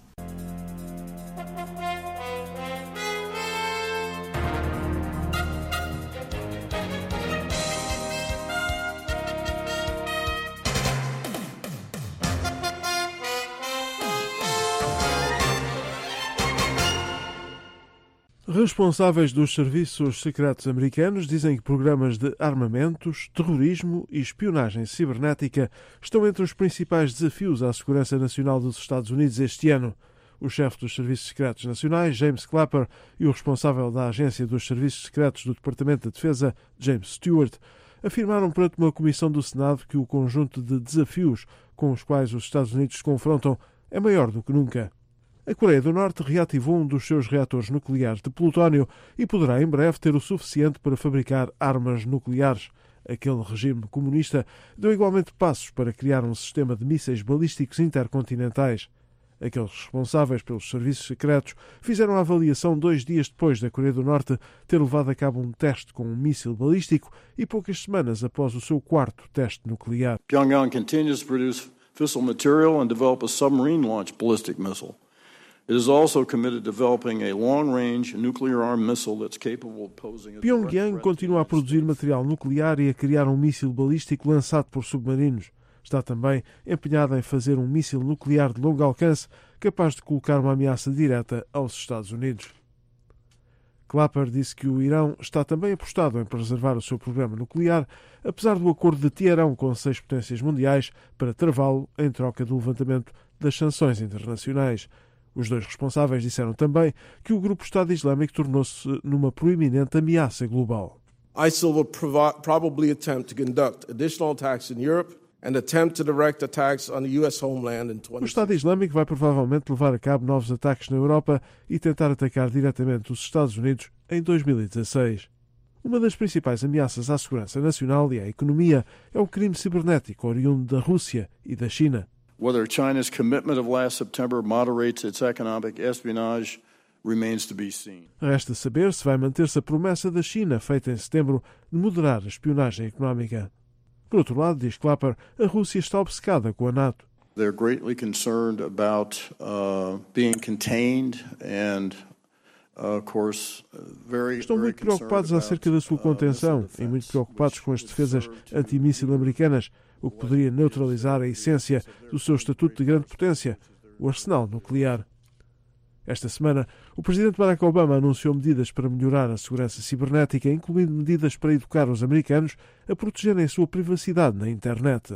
Responsáveis dos serviços secretos americanos dizem que programas de armamentos, terrorismo e espionagem cibernética estão entre os principais desafios à segurança nacional dos Estados Unidos este ano. O chefe dos Serviços Secretos Nacionais, James Clapper, e o responsável da Agência dos Serviços Secretos do Departamento de Defesa, James Stewart, afirmaram perante uma comissão do Senado que o conjunto de desafios com os quais os Estados Unidos se confrontam é maior do que nunca. A Coreia do Norte reativou um dos seus reatores nucleares de plutónio e poderá em breve ter o suficiente para fabricar armas nucleares. Aquele regime comunista deu igualmente passos para criar um sistema de mísseis balísticos intercontinentais. Aqueles responsáveis pelos serviços secretos fizeram a avaliação dois dias depois da Coreia do Norte ter levado a cabo um teste com um míssil balístico e poucas semanas após o seu quarto teste nuclear. Pyongyang continues to produce fissile material and develop a submarine-launched ballistic missile. It is also committed to developing a long-range nuclear-armed missile that's capable of posing a Pyongyang continua a produzir material nuclear e a criar um míssil balístico lançado por submarinos. Está também empenhada em fazer um míssil nuclear de longo alcance capaz de colocar uma ameaça direta aos Estados Unidos. Clapper disse que o Irão está também apostado em preservar o seu programa nuclear, apesar do acordo de Teherão com seis potências mundiais para travá-lo em troca do levantamento das sanções internacionais. Os dois responsáveis disseram também que o grupo Estado Islâmico tornou-se numa proeminente ameaça global. I S I L will provi- probably attempt to conduct additional attacks in Europe and attempt to direct attacks on the U S homeland in twenty. O Estado Islâmico vai provavelmente levar a cabo novos ataques na Europa e tentar atacar diretamente os Estados Unidos em dois mil e dezasseis. Uma das principais ameaças à segurança nacional e à economia é o crime cibernético oriundo da Rússia e da China. Whether China's commitment of last September moderates its economic espionage remains to be seen. Resta saber se vai manter-se a promessa da China feita em setembro de moderar a espionagem económica. Por outro lado, diz Clapper, a Rússia está obcecada com a NATO. They're greatly concerned about uh, being contained and, uh, of course, very, Estão very muito preocupados acerca da sua contenção e muito preocupados com as defesas antimíssil americanas, o que poderia neutralizar a essência do seu estatuto de grande potência, o arsenal nuclear. Esta semana, o presidente Barack Obama anunciou medidas para melhorar a segurança cibernética, incluindo medidas para educar os americanos a protegerem a sua privacidade na internet.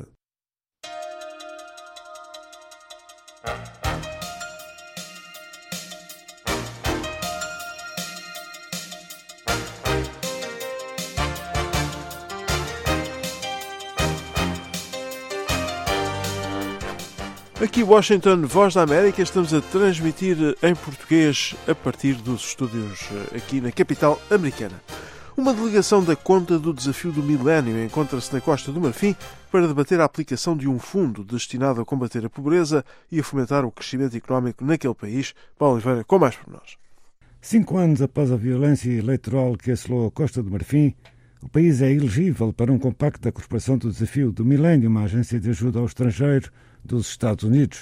Aqui Washington, Voz da América, estamos a transmitir em português a partir dos estúdios aqui na capital americana. Uma delegação da Conta do Desafio do Milénio encontra-se na Costa do Marfim para debater a aplicação de um fundo destinado a combater a pobreza e a fomentar o crescimento económico naquele país. Paulo Oliveira, com mais por nós. Cinco anos após a violência eleitoral que assolou a Costa do Marfim, o país é elegível para um compacto da Corporação do Desafio do Milénio, uma agência de ajuda ao estrangeiro dos Estados Unidos.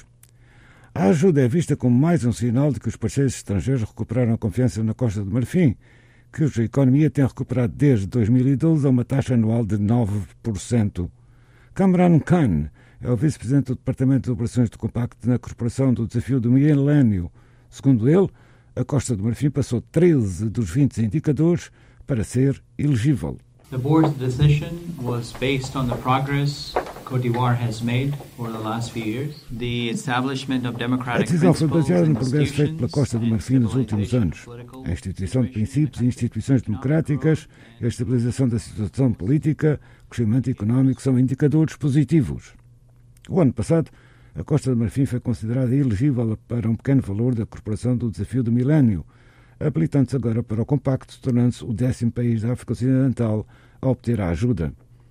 A ajuda é vista como mais um sinal de que os parceiros estrangeiros recuperaram a confiança na Costa do Marfim, cuja economia tem recuperado desde dois mil e doze a uma taxa anual de nove por cento. Kamran Khan é o vice-presidente do Departamento de Operações do Compacto na Corporação do Desafio do Milénio. Segundo ele, a Costa do Marfim passou treze dos vinte indicadores para ser elegível. The board's decision was based on the progress Côte d'Ivoire has made over the last few years. The establishment of A democratic decisão foi principles baseada and no progresso feito pela Costa do Marfim nos últimos anos. A instituição de princípios e instituições democráticas, a estabilização da situação política, o crescimento económico são indicadores positivos. O ano passado, a Costa do Marfim foi considerada elegível para um pequeno valor da Corporação do Desafio do Milénio, habilitando-se agora para o compacto, tornando-se o décimo país da África Ocidental a obter a ajuda.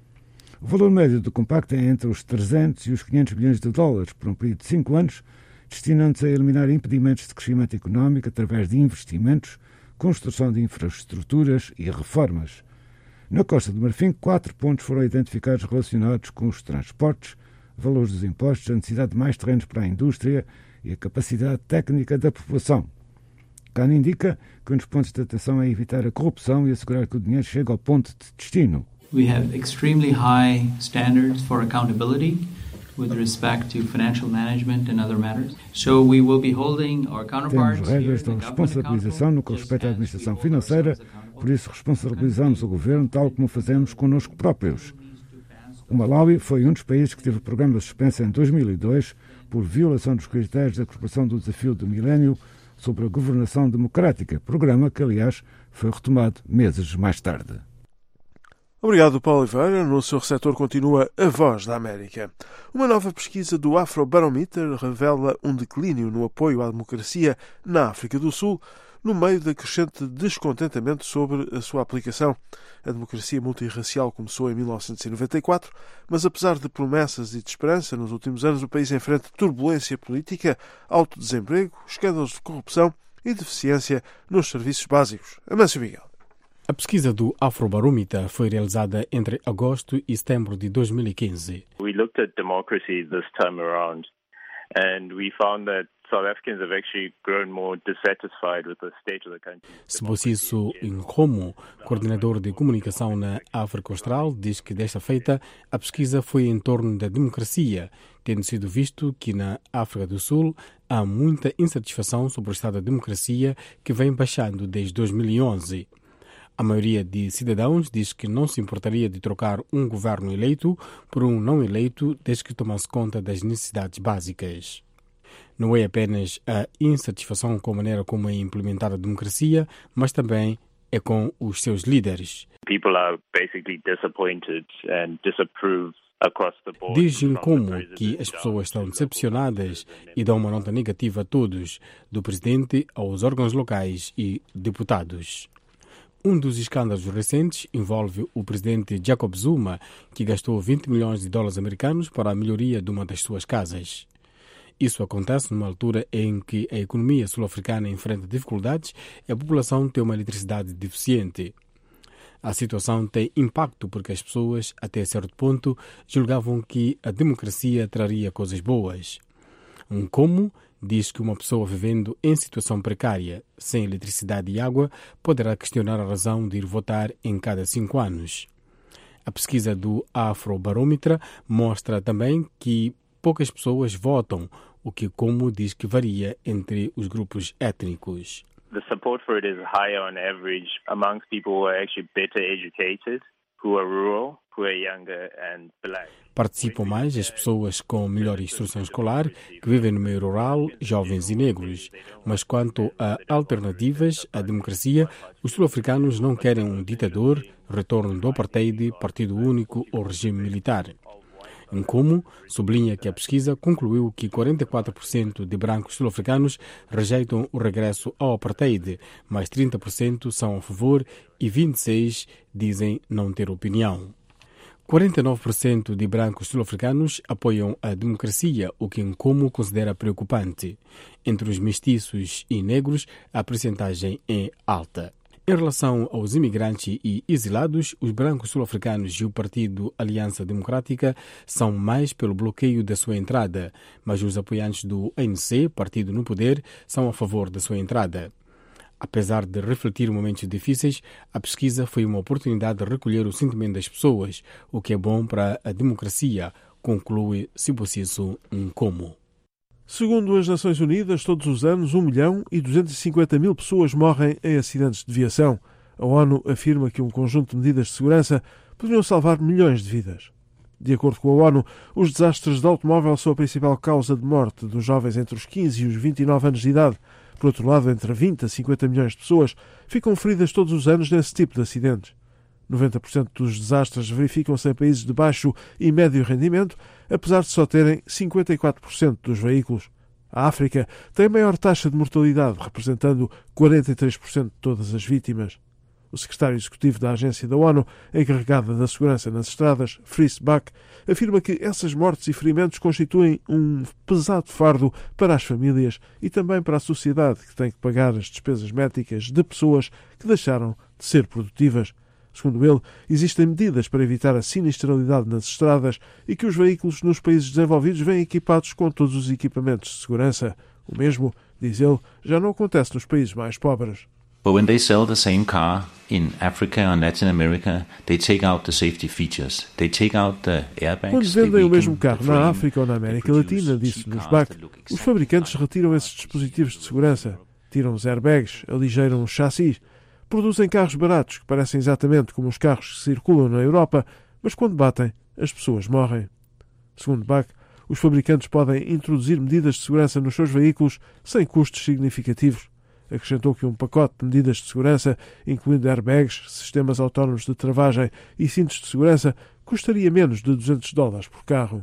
O valor médio do compacto é entre os trezentos e os quinhentos bilhões de dólares por um período de cinco anos, destinando-se a eliminar impedimentos de crescimento económico através de investimentos, construção de infraestruturas e reformas. Na Costa do Marfim, quatro pontos foram identificados relacionados com os transportes, valores dos impostos, a necessidade de mais terrenos para a indústria e a capacidade técnica da população. Khan indica que um dos pontos de atenção é evitar a corrupção e assegurar que o dinheiro chegue ao ponto de destino. we have extremely high standards for accountability with respect to financial management and other matters. So we will be holding our counterparts. Temos regras de responsabilização no que respeita à administração financeira, por isso responsabilizamos o governo tal como fazemos connosco próprios. O Malawi foi um dos países que teve o programa suspenso em dois mil e dois por violação dos critérios da Corporação do Desafio do Milénio sobre a governação democrática, programa que, aliás, foi retomado meses mais tarde. Obrigado, Paulo Oliveira. No seu receptor continua a Voz da América. Uma nova pesquisa do Afrobarometer revela um declínio no apoio à democracia na África do Sul, no meio da crescente descontentamento sobre a sua aplicação. A democracia multirracial começou em mil novecentos e noventa e quatro, mas apesar de promessas e de esperança, nos últimos anos o país enfrenta turbulência política, alto desemprego, escândalos de corrupção e deficiência nos serviços básicos. Amâncio Miguel. A pesquisa do Afrobarometer foi realizada entre agosto e setembro de dois mil e quinze. We looked at democracy this time around and we found that Sebosiso Nkomo, coordenador de comunicação na África Austral, diz que desta feita a pesquisa foi em torno da democracia, tendo sido visto que na África do Sul há muita insatisfação sobre o estado da democracia que vem baixando desde dois mil e onze. A maioria de cidadãos diz que não se importaria de trocar um governo eleito por um não eleito desde que tomasse conta das necessidades básicas. Não é apenas a insatisfação com a maneira como é implementada a democracia, mas também é com os seus líderes. Diz Nkomo que as pessoas estão decepcionadas e dão uma nota negativa a todos, do presidente aos órgãos locais e deputados. Um dos escândalos recentes envolve o presidente Jacob Zuma, que gastou vinte milhões de dólares americanos para a melhoria de uma das suas casas. Isso acontece numa altura em que a economia sul-africana enfrenta dificuldades e a população tem uma eletricidade deficiente. A situação tem impacto porque as pessoas, até certo ponto, julgavam que a democracia traria coisas boas. Nkomo diz que uma pessoa vivendo em situação precária, sem eletricidade e água, poderá questionar a razão de ir votar em cada cinco anos. A pesquisa do Afrobarômetro mostra também que poucas pessoas votam, o que Nkomo diz que varia entre os grupos étnicos. The support for it is higher on average amongst people who are actually better educated, who are rural, who are younger and black. Participam mais as pessoas com melhor instrução escolar, que vivem no meio rural, jovens e negros. Mas quanto a alternativas à democracia, os sul-africanos não querem um ditador, retorno do apartheid, partido único ou regime militar. Nkomo sublinha que a pesquisa concluiu que quarenta e quatro por cento de brancos sul-africanos rejeitam o regresso ao apartheid, mas trinta por cento são a favor e vinte e seis por cento dizem não ter opinião. quarenta e nove por cento de brancos sul-africanos apoiam a democracia, o que Nkomo considera preocupante. Entre os mestiços e negros, a percentagem é alta. Em relação aos imigrantes e exilados, os brancos sul-africanos e o partido Aliança Democrática são mais pelo bloqueio da sua entrada, mas os apoiantes do A N C, partido no poder, são a favor da sua entrada. Apesar de refletir momentos difíceis, a pesquisa foi uma oportunidade de recolher o sentimento das pessoas, o que é bom para a democracia, conclui Sebosiso Nkomo. Segundo as Nações Unidas, todos os anos um milhão e duzentos e cinquenta mil pessoas morrem em acidentes de viação. A ONU afirma que um conjunto de medidas de segurança poderiam salvar milhões de vidas. De acordo com a ONU, os desastres de automóvel são a principal causa de morte dos jovens entre os quinze e os vinte e nove anos de idade. Por outro lado, entre vinte a cinquenta milhões de pessoas ficam feridas todos os anos nesse tipo de acidentes. noventa por cento dos desastres verificam-se em países de baixo e médio rendimento, apesar de só terem cinquenta e quatro por cento dos veículos. A África tem a maior taxa de mortalidade, representando quarenta e três por cento de todas as vítimas. O secretário executivo da agência da ONU, encarregada da segurança nas estradas, Fritz Bach, afirma que essas mortes e ferimentos constituem um pesado fardo para as famílias e também para a sociedade, que tem que pagar as despesas médicas de pessoas que deixaram de ser produtivas. Segundo ele, existem medidas para evitar a sinistralidade nas estradas e que os veículos nos países desenvolvidos vêm equipados com todos os equipamentos de segurança. O mesmo, diz ele, já não acontece nos países mais pobres. But when they sell the same car in Africa and Latin America, they take out the safety features. They take out the airbags. Quando vendem o mesmo carro na África ou na América Latina, disse-nos Bach, os fabricantes retiram esses dispositivos de segurança. Tiram os airbags, aligeiram os chassis. Produzem carros baratos, que parecem exatamente como os carros que circulam na Europa, mas quando batem, as pessoas morrem. Segundo Bach, os fabricantes podem introduzir medidas de segurança nos seus veículos sem custos significativos. Acrescentou que um pacote de medidas de segurança, incluindo airbags, sistemas autónomos de travagem e cintos de segurança, custaria menos de duzentos dólares por carro.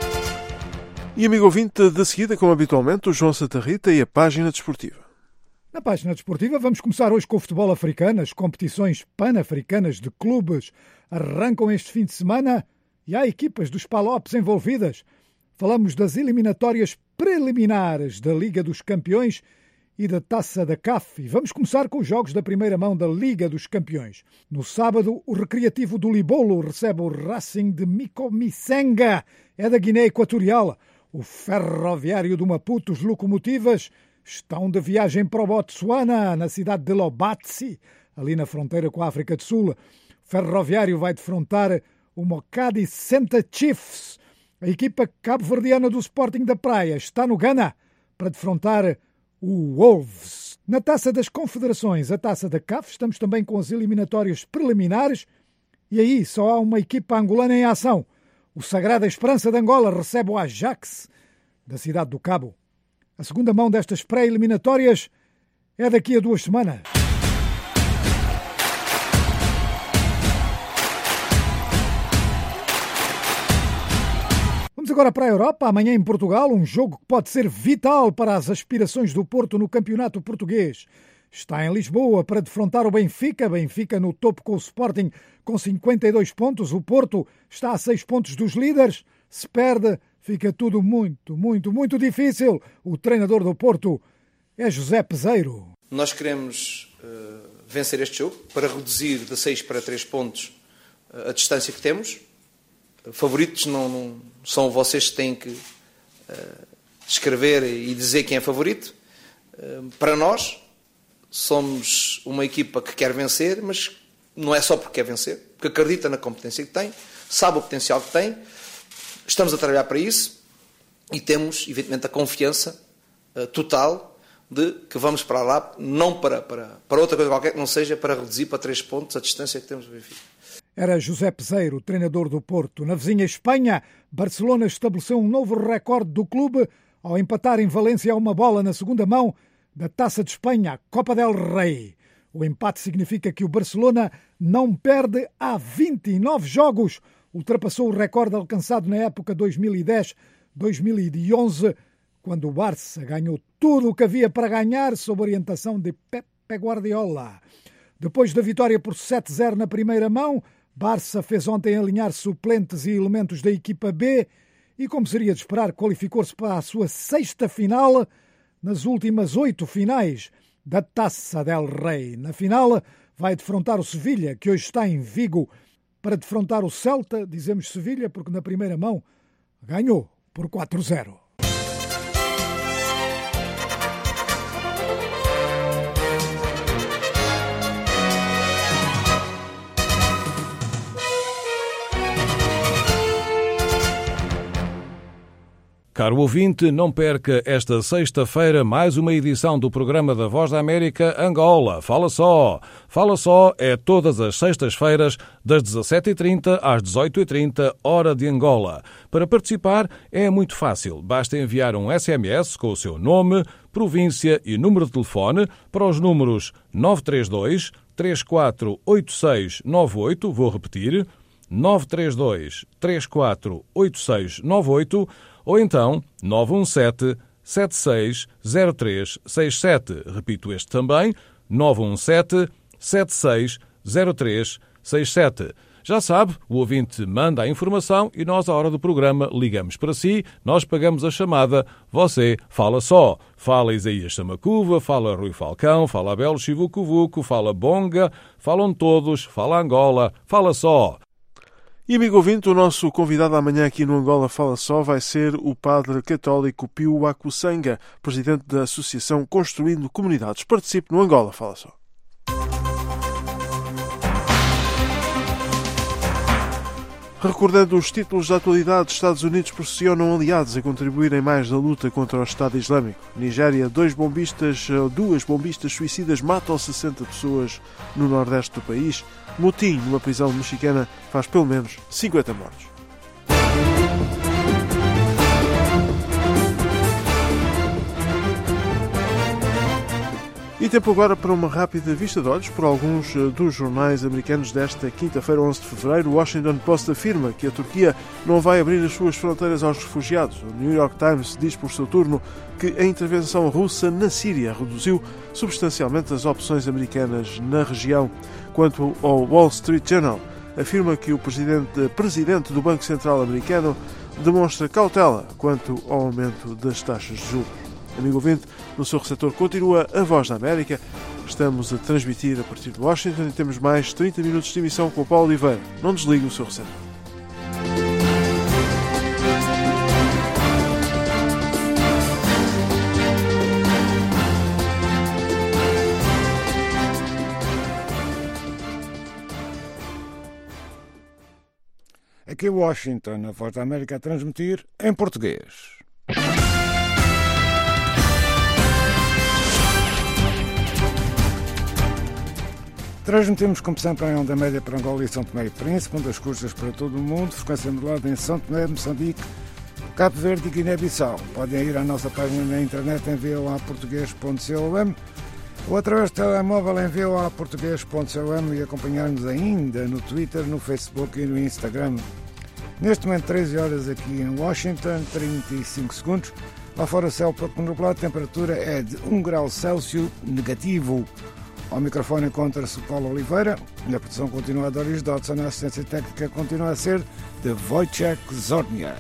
E amigo ouvinte, de seguida, como habitualmente, o João Santa Rita e a página desportiva. Na página desportiva vamos começar hoje com o futebol africano. As competições pan-africanas de clubes arrancam este fim de semana e há equipas dos Palopes envolvidas. Falamos das eliminatórias preliminares da Liga dos Campeões e da Taça da C A F. E vamos começar com os jogos da primeira mão da Liga dos Campeões. No sábado, o Recreativo do Libolo recebe o Racing de Mikomisenga, é da Guiné Equatorial. O Ferroviário do Maputo, os Locomotivas, estão de viagem para o Botsuana, na cidade de Lobatsi, ali na fronteira com a África do Sul. O Ferroviário vai defrontar o Mokadi Senta Chiefs. A equipa cabo-verdiana do Sporting da Praia está no Ghana para defrontar o Wolves. Na Taça das Confederações, a Taça da C A F, estamos também com as eliminatórias preliminares e aí só há uma equipa angolana em ação. O Sagrada Esperança de Angola recebe o Ajax da cidade do Cabo. A segunda mão destas pré-eliminatórias é daqui a duas semanas. Vamos agora para a Europa. Amanhã em Portugal, um jogo que pode ser vital para as aspirações do Porto no campeonato português. Está em Lisboa para defrontar o Benfica. Benfica no topo com o Sporting com cinquenta e dois pontos. O Porto está a seis pontos dos líderes. Se perde, fica tudo muito, muito, muito difícil. O treinador do Porto é José Peseiro. Nós queremos uh, vencer este jogo para reduzir de seis para três pontos uh, a distância que temos. Favoritos não, não são vocês que têm que uh, escrever e dizer quem é favorito. Uh, para nós, somos uma equipa que quer vencer, mas não é só porque quer vencer, porque acredita na competência que tem, sabe o potencial que tem. Estamos a trabalhar para isso e temos, evidentemente, a confiança uh, total de que vamos para lá, não para, para, para outra coisa qualquer que não seja para reduzir para três pontos a distância que temos do Benfica. Era José Peseiro, treinador do Porto. Na vizinha Espanha, Barcelona estabeleceu um novo recorde do clube ao empatar em Valência a uma bola na segunda mão da Taça de Espanha, Copa del Rei. O empate significa que o Barcelona não perde há vinte e nove jogos. Ultrapassou o recorde alcançado na época dois mil e dez dois mil e onze, quando o Barça ganhou tudo o que havia para ganhar sob orientação de Pep Guardiola. Depois da vitória por sete a zero na primeira mão, Barça fez ontem alinhar suplentes e elementos da equipa B e, como seria de esperar, qualificou-se para a sua sexta final nas últimas oito finais da Taça del Rei. Na final vai defrontar o Sevilha, que hoje está em Vigo, para defrontar o Celta. Dizemos Sevilha porque na primeira mão ganhou por quatro a zero. Caro ouvinte, não perca esta sexta-feira mais uma edição do programa da Voz da América Angola. Fala só! Fala só é todas as sextas-feiras das dezassete e trinta às dezoito e trinta, hora de Angola. Para participar é muito fácil. Basta enviar um S M S com o seu nome, província e número de telefone para os números nove três dois, três quatro oito seis nove oito, vou repetir, nove três dois, três quatro oito seis nove oito, ou então nove um sete, sete seis zero três seis sete. Repito este também, nove um sete, sete seis zero três seis sete. Já sabe, o ouvinte manda a informação e nós, à hora do programa, ligamos para si, nós pagamos a chamada, você fala só. Fala Isaías Samacuva, fala Rui Falcão, fala Abel Chivucovuco, fala Bonga, falam todos, fala Angola, fala só. E, amigo ouvinte, o nosso convidado amanhã aqui no Angola Fala Só vai ser o padre católico Pio Akusanga, presidente da Associação Construindo Comunidades. Participe no Angola Fala Só. Recordando os títulos da atualidade, Estados Unidos pressionam aliados a contribuírem mais na luta contra o Estado Islâmico. Nigéria, dois bombistas, duas bombistas suicidas matam sessenta pessoas no nordeste do país. Motim numa prisão mexicana faz pelo menos cinquenta mortos. E E tempo agora para uma rápida vista de olhos por alguns dos jornais americanos desta quinta-feira, onze de fevereiro. O Washington Post afirma que a Turquia não vai abrir as suas fronteiras aos refugiados. O New York Times diz por seu turno que a intervenção russa na Síria reduziu substancialmente as opções americanas na região. Quanto ao Wall Street Journal, afirma que o presidente, presidente do Banco Central americano demonstra cautela quanto ao aumento das taxas de juros. Amigo ouvinte, no seu receptor continua a Voz da América. Estamos a transmitir a partir de Washington e temos mais trinta minutos de emissão com o Paulo Oliveira. Não desligue o seu receptor. Aqui Washington, a Voz da América a transmitir em português. Transmitimos, como sempre, em onda média para Angola e São Tomé e Príncipe, onde as custas para todo o mundo, frequência modulada em São Tomé, Moçambique, Cabo Verde e Guiné-Bissau. Podem ir à nossa página na internet em v o a português ponto com ou através do telemóvel em v o a português ponto com e acompanhar-nos ainda no Twitter, no Facebook e no Instagram. Neste momento, treze horas aqui em Washington, trinta e cinco segundos. Lá fora, céu pouco nublado, a temperatura é de um grau Celsius negativo. Ao microfone encontra-se o Paulo Oliveira. Na produção continua a Doris Dodson. A assistência técnica continua a ser de Wojciech Zorniak.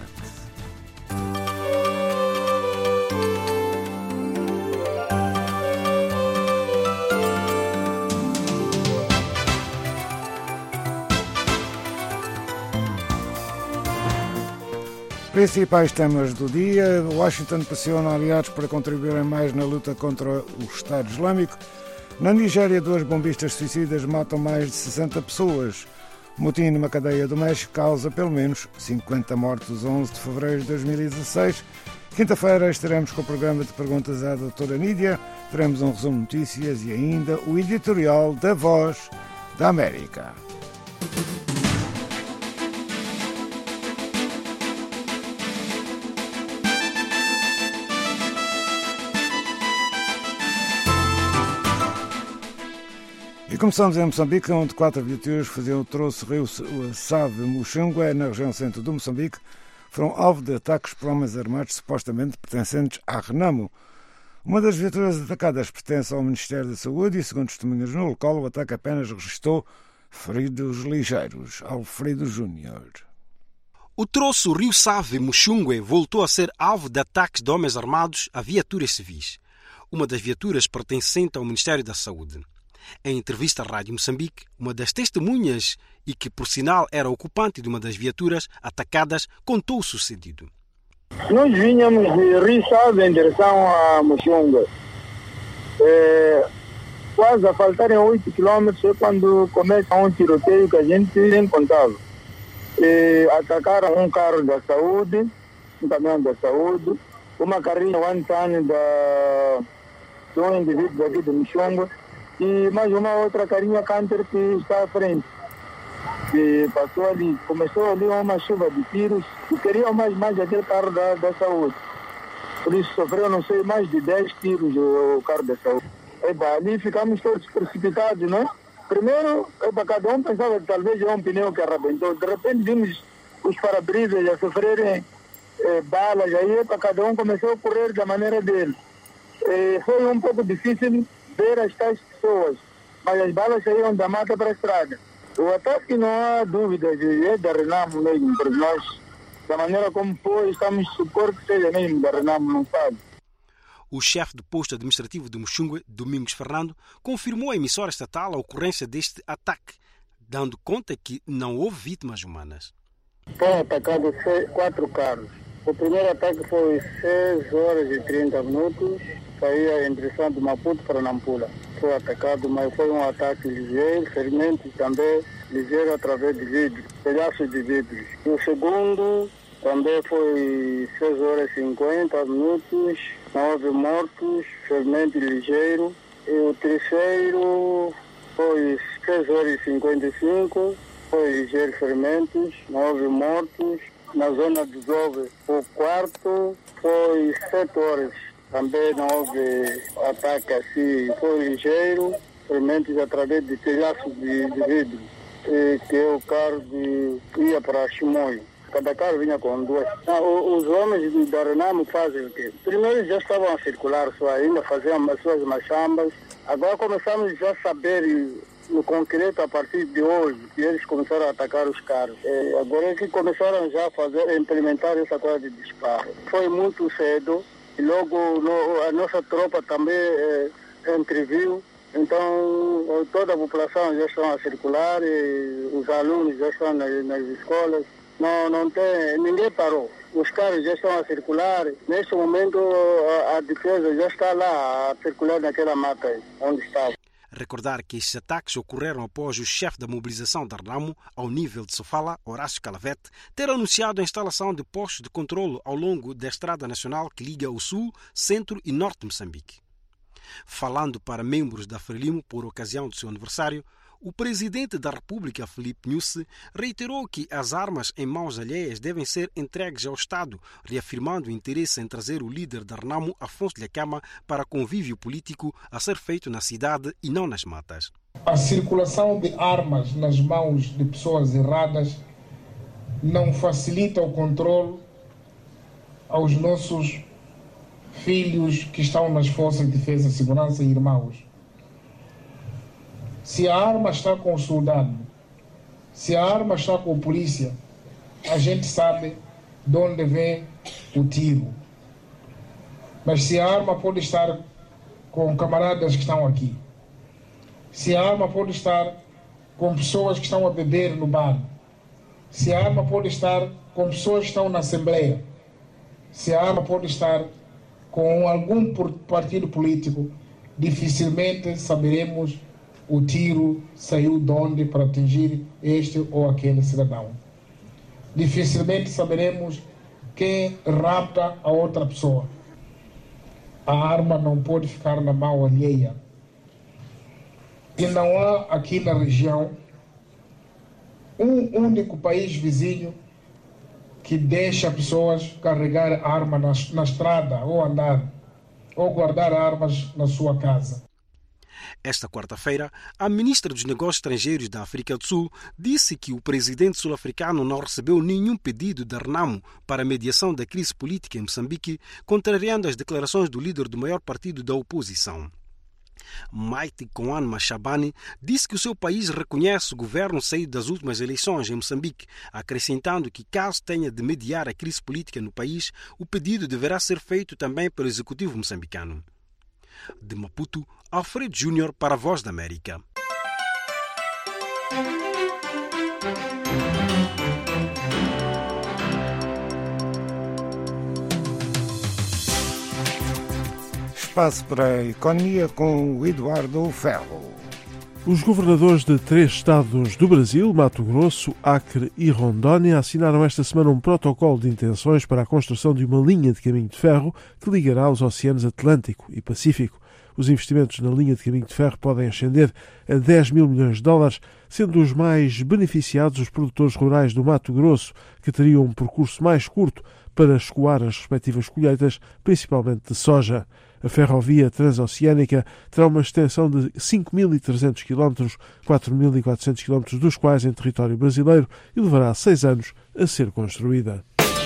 Principais temas do dia. Washington pressiona aliados para contribuírem mais na luta contra o Estado Islâmico. Na Nigéria, duas bombistas suicidas matam mais de sessenta pessoas. Motim numa cadeia do México causa pelo menos cinquenta mortos. onze de fevereiro de dois mil e dezesseis. Quinta-feira estaremos com o programa de perguntas à doutora Nídia. Teremos um resumo de notícias e ainda o editorial da Voz da América. E começamos em Moçambique, onde quatro viaturas faziam o troço rio Save Muxungue, na região centro do Moçambique, foram alvo de ataques por homens armados supostamente pertencentes à Renamo. Uma das viaturas atacadas pertence ao Ministério da Saúde e, segundo testemunhas no local, o ataque apenas registrou feridos ligeiros. Alfredo Júnior. O troço rio Save Muxungue voltou a ser alvo de ataques de homens armados a viaturas civis. Uma das viaturas pertencente ao Ministério da Saúde. Em entrevista à Rádio Moçambique, uma das testemunhas, e que por sinal era ocupante de uma das viaturas atacadas, contou o sucedido. Nós vinhamos de Rio Save em direção a Muxungue. É, quase a faltarem oito quilômetros é quando começa um tiroteio que a gente nem contava. E atacaram um carro da saúde, um caminhão da saúde, uma carrinha one-ton da, de um indivíduo aqui de Muxungue, e mais uma outra carinha Canter que está à frente. E passou ali, começou ali uma chuva de tiros e queriam mais, mais aquele carro da, da saúde. Por isso sofreu, não sei, mais de dez tiros o carro da saúde. Eba, ali ficamos todos precipitados, não é? Primeiro, eba, cada um pensava que talvez é um pneu que arrebentou. De repente vimos os para-brisas a sofrerem eh, balas, aí eba, cada um começou a correr da maneira dele. E foi um pouco difícil ver as tais pessoas, mas as balas saíram da mata para a estrada. O ataque, não há dúvidas, é da Renamo mesmo, para nós, da maneira como foi, estamos supor que seja mesmo da Renamo, não sabe. O chefe do posto administrativo de Muxungue, Domingos Fernando, confirmou à emissora estatal a ocorrência deste ataque, dando conta que não houve vítimas humanas. Foram atacados quatro carros. O primeiro ataque foi seis horas e trinta minutos, saía em direção de Maputo para Nampula. Foi atacado, mas foi um ataque ligeiro, ferimentos também ligeiro através de vidro, pedaços de vidro. O segundo também foi seis horas e cinquenta minutos, nove mortos, ferimento ligeiro. E o terceiro foi seis horas e cinquenta e cinco, foi ligeiro ferimentos, nove mortos. Na zona de Zove, o quarto foi sete horas Também não houve ataque assim, foi ligeiro, somente através de telhaços de, de vidro, e, que é o carro de, ia para Chimoio. Cada carro vinha com duas. Ah, os homens da Renamo fazem o quê? Primeiro já estavam a circular só ainda, faziam as suas machambas. Agora começamos já a saber no concreto a partir de hoje que eles começaram a atacar os carros. É, agora é que começaram já a fazer, a implementar essa coisa de disparo. Foi muito cedo e logo no, a nossa tropa também é, entreviu. Então toda a população já está a circular e os alunos já estão nas, nas escolas. Não, não tem, ninguém parou. Os carros já estão a circular. Neste momento a, a defesa já está lá a circular naquela mata aí, onde estava. Recordar que estes ataques ocorreram após o chefe da mobilização da Renamo, ao nível de Sofala, Horácio Calavete, ter anunciado a instalação de postos de controle ao longo da estrada nacional que liga o sul, centro e norte de Moçambique. Falando para membros da Frelimo por ocasião do seu aniversário, o presidente da República, Filipe Nyusi, reiterou que as armas em mãos alheias devem ser entregues ao Estado, reafirmando o interesse em trazer o líder da Renamo, Afonso Dhlakama, para convívio político a ser feito na cidade e não nas matas. A circulação de armas nas mãos de pessoas erradas não facilita o controle aos nossos filhos que estão nas forças de defesa e segurança e irmãos. Se a arma está com o soldado, se a arma está com a polícia, a gente sabe de onde vem o tiro. Mas se a arma pode estar com camaradas que estão aqui, se a arma pode estar com pessoas que estão a beber no bar, se a arma pode estar com pessoas que estão na Assembleia, se a arma pode estar com algum partido político, dificilmente saberemos o tiro saiu de onde para atingir este ou aquele cidadão. Dificilmente saberemos quem rapta a outra pessoa. A arma não pode ficar na mão alheia. E não há aqui na região um único país vizinho que deixa pessoas carregar arma na, na estrada ou andar, ou guardar armas na sua casa. Esta quarta-feira, a ministra dos Negócios Estrangeiros da África do Sul disse que o presidente sul-africano não recebeu nenhum pedido da Renamo para a mediação da crise política em Moçambique, contrariando as declarações do líder do maior partido da oposição. Maite Koan Machabane disse que o seu país reconhece o governo saído das últimas eleições em Moçambique, acrescentando que, caso tenha de mediar a crise política no país, o pedido deverá ser feito também pelo executivo moçambicano. De Maputo, Alfredo Júnior para a Voz da América. Espaço para a economia com o Eduardo Ferro. Os governadores de três estados do Brasil, Mato Grosso, Acre e Rondônia, assinaram esta semana um protocolo de intenções para a construção de uma linha de caminho de ferro que ligará os oceanos Atlântico e Pacífico. Os investimentos na linha de caminho de ferro podem ascender a dez mil milhões de dólares, sendo os mais beneficiados os produtores rurais do Mato Grosso, que teriam um percurso mais curto para escoar as respectivas colheitas, principalmente de soja. A ferrovia transoceânica terá uma extensão de cinco mil e trezentos quilómetros, quatro mil e quatrocentos quilómetros dos quais em território brasileiro, e levará seis anos a ser construída.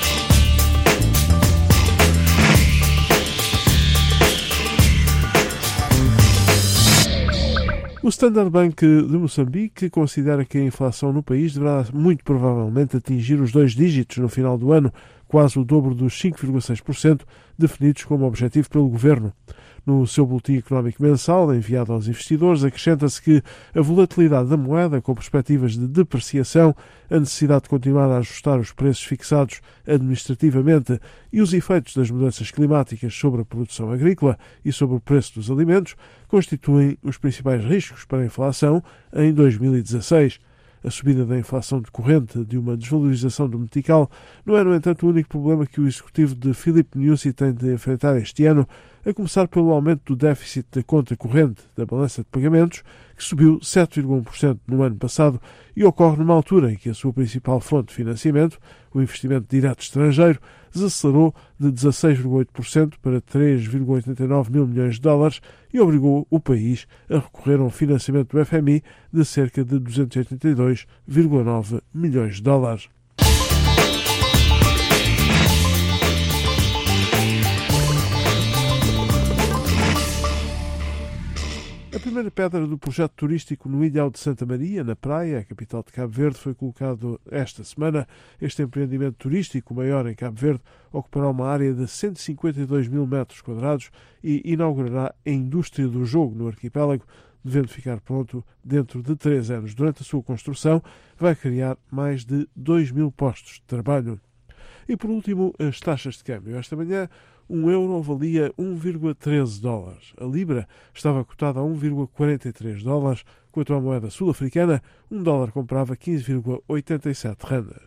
O Standard Bank de Moçambique considera que a inflação no país deverá muito provavelmente atingir os dois dígitos no final do ano, quase o dobro dos cinco vírgula seis por cento definidos como objetivo pelo governo. No seu boletim económico mensal, enviado aos investidores, acrescenta-se que a volatilidade da moeda, com perspectivas de depreciação, a necessidade de continuar a ajustar os preços fixados administrativamente e os efeitos das mudanças climáticas sobre a produção agrícola e sobre o preço dos alimentos constituem os principais riscos para a inflação em dois mil e dezasseis. A subida da inflação decorrente de uma desvalorização do metical não é, no entanto, o único problema que o executivo de Filipe Nyusi tem de enfrentar este ano, a começar pelo aumento do déficit da conta corrente da balança de pagamentos, que subiu sete vírgula um por cento no ano passado e ocorre numa altura em que a sua principal fonte de financiamento, o investimento direto estrangeiro, desacelerou de dezasseis vírgula oito por cento para três vírgula oitenta e nove mil milhões de dólares e obrigou o país a recorrer a um financiamento do F M I de cerca de duzentos e oitenta e dois vírgula nove milhões de dólares. A primeira pedra do projeto turístico no Ilhau de Santa Maria, na Praia, a capital de Cabo Verde, foi colocado esta semana. Este empreendimento turístico, o maior em Cabo Verde, ocupará uma área de cento e cinquenta e dois mil metros quadrados e inaugurará a indústria do jogo no arquipélago, devendo ficar pronto dentro de três anos. Durante a sua construção, vai criar mais de dois mil postos de trabalho. E, por último, as taxas de câmbio. Esta manhã, um euro valia um vírgula treze dólares. A libra estava cotada a um vírgula quarenta e três dólares. Quanto à moeda sul-africana, um dólar comprava quinze vírgula oitenta e sete randas.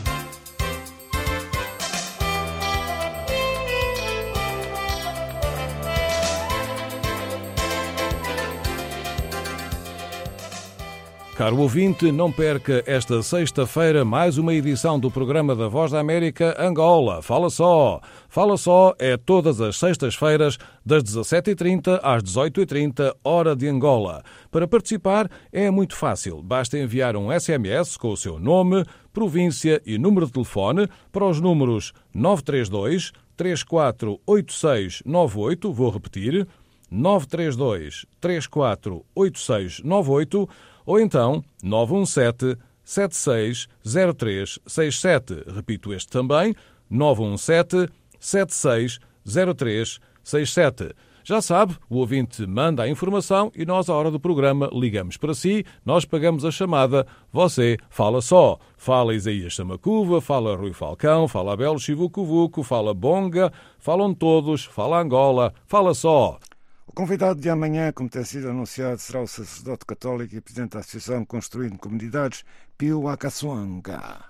Caro ouvinte, não perca esta sexta-feira mais uma edição do programa da Voz da América Angola. Fala só! Fala só é todas as sextas-feiras, das dezassete e trinta às dezoito e trinta, hora de Angola. Para participar é muito fácil. Basta enviar um S M S com o seu nome, província e número de telefone para os números nove três dois, três quatro oito seis nove oito, vou repetir, nove três dois, três quatro oito seis nove oito, ou então nove um sete, sete seis zero três seis sete. Repito este também, nove um sete, sete seis zero três seis sete. Já sabe, o ouvinte manda a informação e nós, à hora do programa, ligamos para si, nós pagamos a chamada, você fala só. Fala Isaías Samacuva, fala Rui Falcão, fala Abel Chivucovuco, fala Bonga, falam todos, fala Angola, fala só. O convidado de amanhã, como tem sido anunciado, será o sacerdote católico e presidente da Associação Construindo Comunidades, Pio Akaswanga.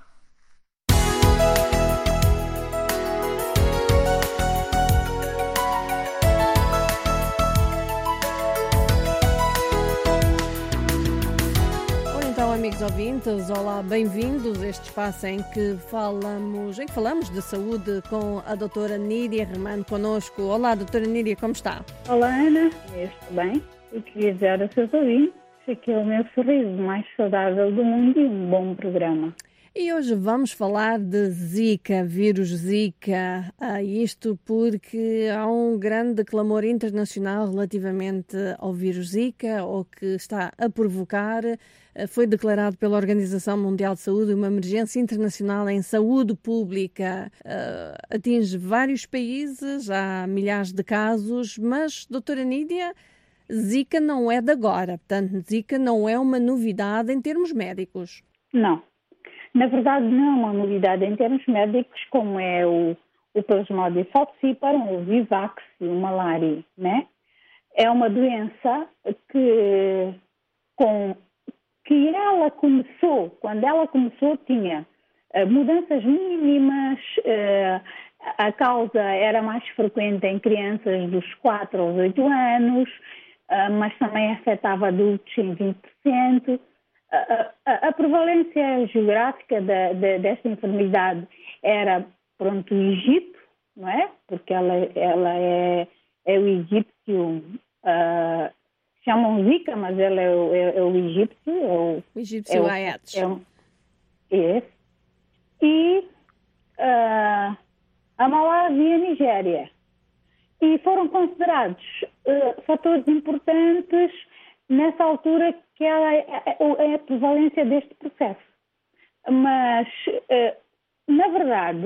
Amigos ouvintes, olá, bem-vindos a este espaço em que falamos, em que falamos de saúde com a doutora Nídia Remando connosco. Olá, doutora Nídia, como está? Olá, Ana, eu estou bem. Eu queria dizer aos seus ouvintes que é o meu sorriso mais saudável do mundo e um bom programa. E hoje vamos falar de Zika, vírus Zika, ah, isto porque há um grande clamor internacional relativamente ao vírus Zika, ou que está a provocar. Foi declarado pela Organização Mundial de Saúde uma emergência internacional em saúde pública. Uh, atinge vários países, há milhares de casos, mas, doutora Nídia, Zika não é de agora. Portanto, Zika não é uma novidade em termos médicos. Não. Na verdade, não é uma novidade em termos médicos, como é o, o Plasmodium falciparum, o Vivax e o malária, né? É uma doença que, com, que ela começou, quando ela começou, tinha uh, mudanças mínimas, uh, a causa era mais frequente em crianças dos quatro aos oito anos, uh, mas também afetava adultos em vinte por cento. A, a, a prevalência geográfica da, da, desta enfermidade era, pronto, o Egito, não é? Porque ela, ela é, é o egípcio, uh, chamam Zika, mas ela é o, é, é o egípcio. É o, o egípcio é Aedes. É, é, e uh, a Malásia e a Nigéria. E foram considerados uh, fatores importantes nessa altura que ela é, é a prevalência deste processo. Mas, uh, na verdade,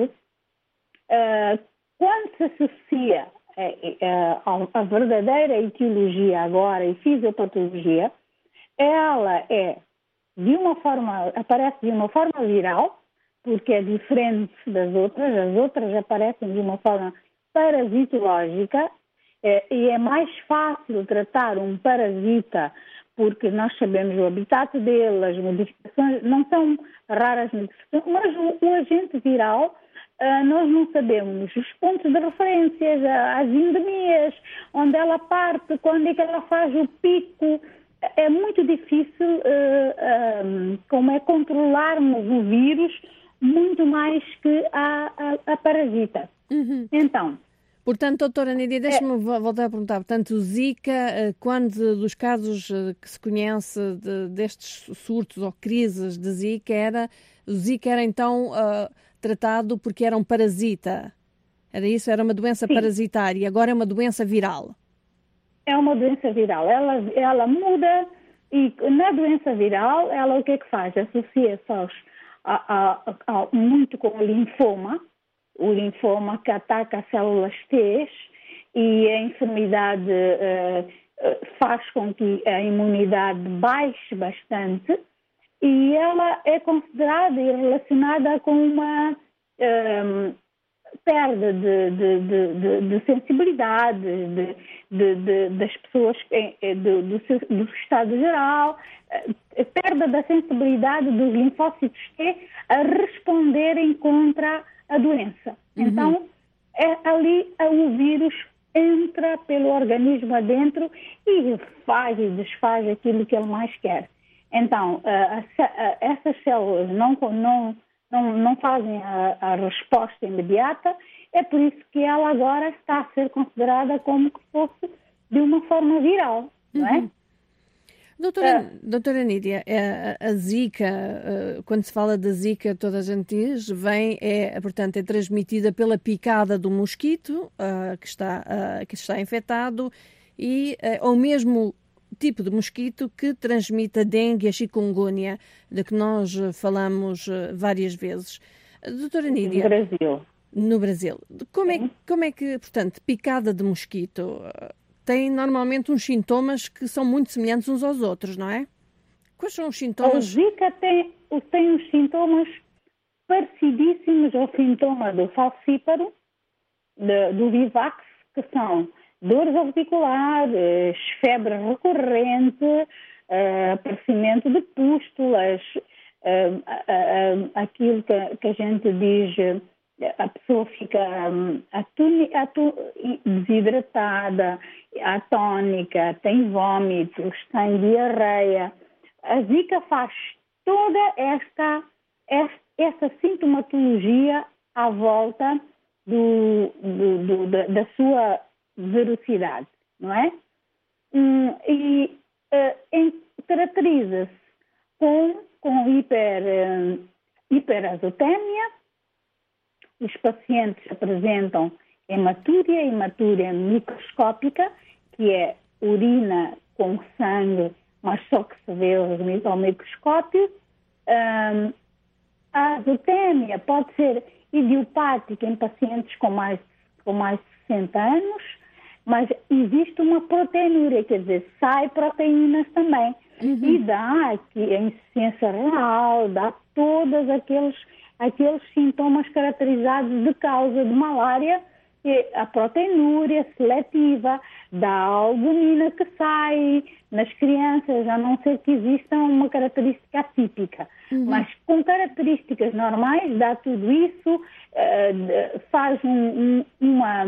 uh, quando se associa uh, a, a verdadeira etiologia agora e fisiopatologia, ela é de uma forma, aparece de uma forma viral, porque é diferente das outras, as outras aparecem de uma forma parasitológica, é, e é mais fácil tratar um parasita porque nós sabemos o habitat dele, as modificações, não são raras modificações, mas o, o agente viral uh, nós não sabemos os pontos de referência, as endemias, onde ela parte, quando é que ela faz o pico. É muito difícil uh, um, como é controlarmos o vírus muito mais que a, a, a parasita. Uhum. Então... Portanto, doutora Nídia, deixe-me é... voltar a perguntar. Portanto, o Zika, quando dos casos que se conhece de, destes surtos ou crises de Zika, era, o Zika era então uh, tratado porque era um parasita. Era isso? Era uma doença Sim. parasitária. Agora é uma doença viral. É uma doença viral. Ela, ela muda e na doença viral, ela o que é que faz? Associa-se aos, a, a, a, muito com o linfoma, o linfoma que ataca as células T e a enfermidade uh, faz com que a imunidade baixe bastante e ela é considerada e relacionada com uma um, perda de, de, de, de, de sensibilidade de, de, de, das pessoas, do, do, seu, do estado geral, perda da sensibilidade dos linfócitos T a responderem contra a doença. Uhum. Então, é, ali o vírus entra pelo organismo adentro e faz e desfaz aquilo que ele mais quer. Então, a, a, essas células não, não, não, não fazem a, a resposta imediata, é por isso que ela agora está a ser considerada como se fosse de uma forma viral, uhum. não é? Doutora, uh, doutora Nídia, a, a Zika, uh, quando se fala da Zika, toda a gente diz, vem, é, portanto, é transmitida pela picada do mosquito uh, que, está, uh, que está infectado e uh, ou mesmo tipo de mosquito que transmite a dengue e a chikungunya, de que nós falamos uh, várias vezes. Uh, doutora Nídia. No Brasil. No Brasil. Como é, como é que, portanto, picada de mosquito... Uh, tem normalmente uns sintomas que são muito semelhantes uns aos outros, não é? Quais são os sintomas? A Zika tem, tem os sintomas parecidíssimos ao sintoma do falcíparo, de, do vivax, que são dores articulares, febre recorrente, uh, aparecimento de pústulas, uh, uh, uh, aquilo que, que a gente diz... a pessoa fica um, atuni, atu, desidratada, atônica, tem vômitos, tem diarreia. A Zika faz toda esta, esta, essa sintomatologia à volta do, do, do, da, da sua velocidade, não é? Hum, e uh, em, caracteriza-se com, com hiper, um, hiperazotemia. Os pacientes apresentam hematúria, hematúria microscópica, que é urina com sangue, mas só que se vê ao microscópio. Um, a azotemia pode ser idiopática em pacientes com mais, com mais de sessenta anos, mas existe uma proteinúria, quer dizer, sai proteínas também. Uhum. E dá aqui a insuficiência renal, dá todos aqueles... aqueles sintomas caracterizados de causa de malária, a proteinúria seletiva, da albumina que sai nas crianças, a não ser que exista uma característica atípica. Uhum. Mas com características normais, dá tudo isso, uh, faz um, um, uma,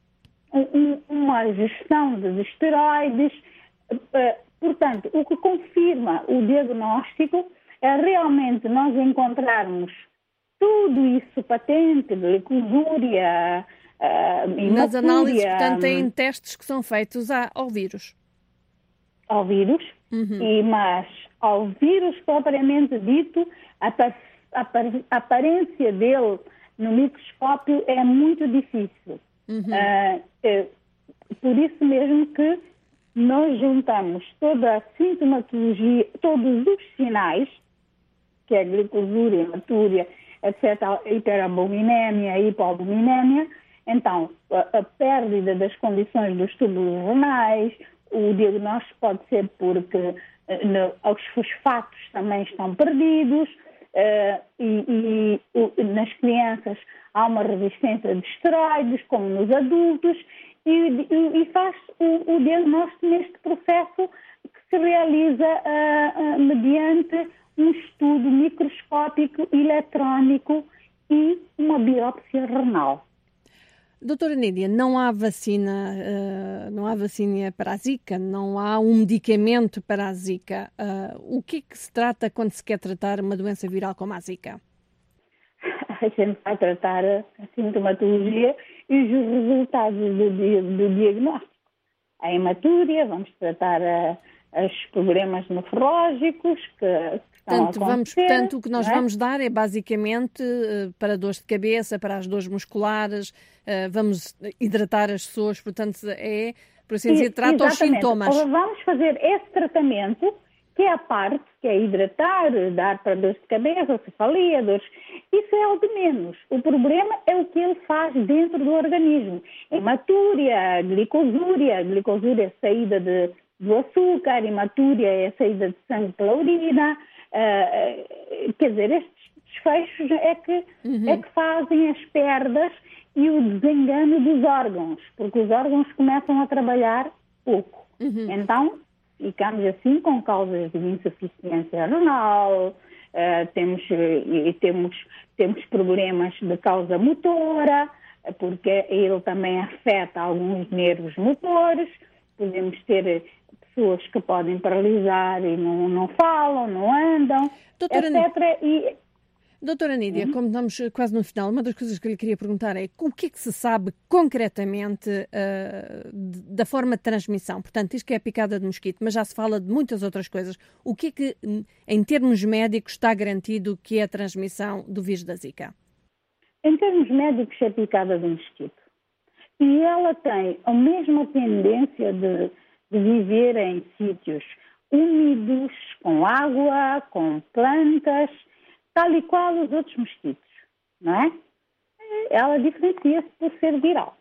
um, uma gestão de esteroides. Uh, portanto, o que confirma o diagnóstico é realmente nós encontrarmos tudo isso patente, glicosúria, uh, nas análises, portanto, têm testes que são feitos ao vírus. Ao vírus, uhum. e, mas ao vírus propriamente dito, a, a, a aparência dele no microscópio é muito difícil. Uhum. Uh, é, por isso mesmo que nós juntamos toda a sintomatologia, todos os sinais, que é a glicosúria, hematúria, etcétera, hiperalbuminémia, hipoalbuminémia. Então, a, a pérdida das condições dos túbulos renais, o diagnóstico pode ser porque no, os fosfatos também estão perdidos, uh, e, e o, nas crianças há uma resistência de esteroides, como nos adultos, e, e, e faz o, o diagnóstico neste processo que se realiza uh, uh, mediante um estudo microscópico eletrónico e uma biópsia renal. Doutora Nídia, não há vacina, uh, não há vacina para a Zika, não há um medicamento para a Zika. Uh, o que é que se trata quando se quer tratar uma doença viral como a Zika? A gente vai tratar a sintomatologia e os resultados do, do diagnóstico. A hematúria, vamos tratar a, os problemas nefrológicos que, que estão portanto, a vamos, acontecer. portanto, o que nós é? vamos dar é basicamente uh, para dores de cabeça, para as dores musculares, uh, vamos hidratar as pessoas, portanto é, por assim dizer, trata os sintomas. Vamos fazer esse tratamento, que é a parte, que é hidratar, dar para dores de cabeça, cefalia, dores... Isso é o de menos. O problema é o que ele faz dentro do organismo. Hematúria, glicosúria, a glicosúria é a saída de, do açúcar, hematúria é a saída de sangue pela urina. Uh, quer dizer, estes desfechos é que, uhum. é que fazem as perdas e o desengano dos órgãos, porque os órgãos começam a trabalhar pouco. Uhum. Então, ficamos assim com causas de insuficiência renal, uh, temos, e temos, temos problemas de causa motora, porque ele também afeta alguns nervos motores, podemos ter pessoas que podem paralisar e não, não falam, não andam, Doutora etcétera. E... Doutora Nídia, uhum. como estamos quase no final, uma das coisas que eu lhe queria perguntar é o que é que se sabe concretamente uh, da forma de transmissão? Portanto, isto que é a picada de mosquito, mas já se fala de muitas outras coisas. O que é que, em termos médicos, está garantido que é a transmissão do vírus da Zika? Em termos médicos, é a picada de mosquito. E ela tem a mesma tendência de, de viver em sítios úmidos, com água, com plantas, tal e qual os outros mosquitos, não é? Ela diferencia-se por ser viral.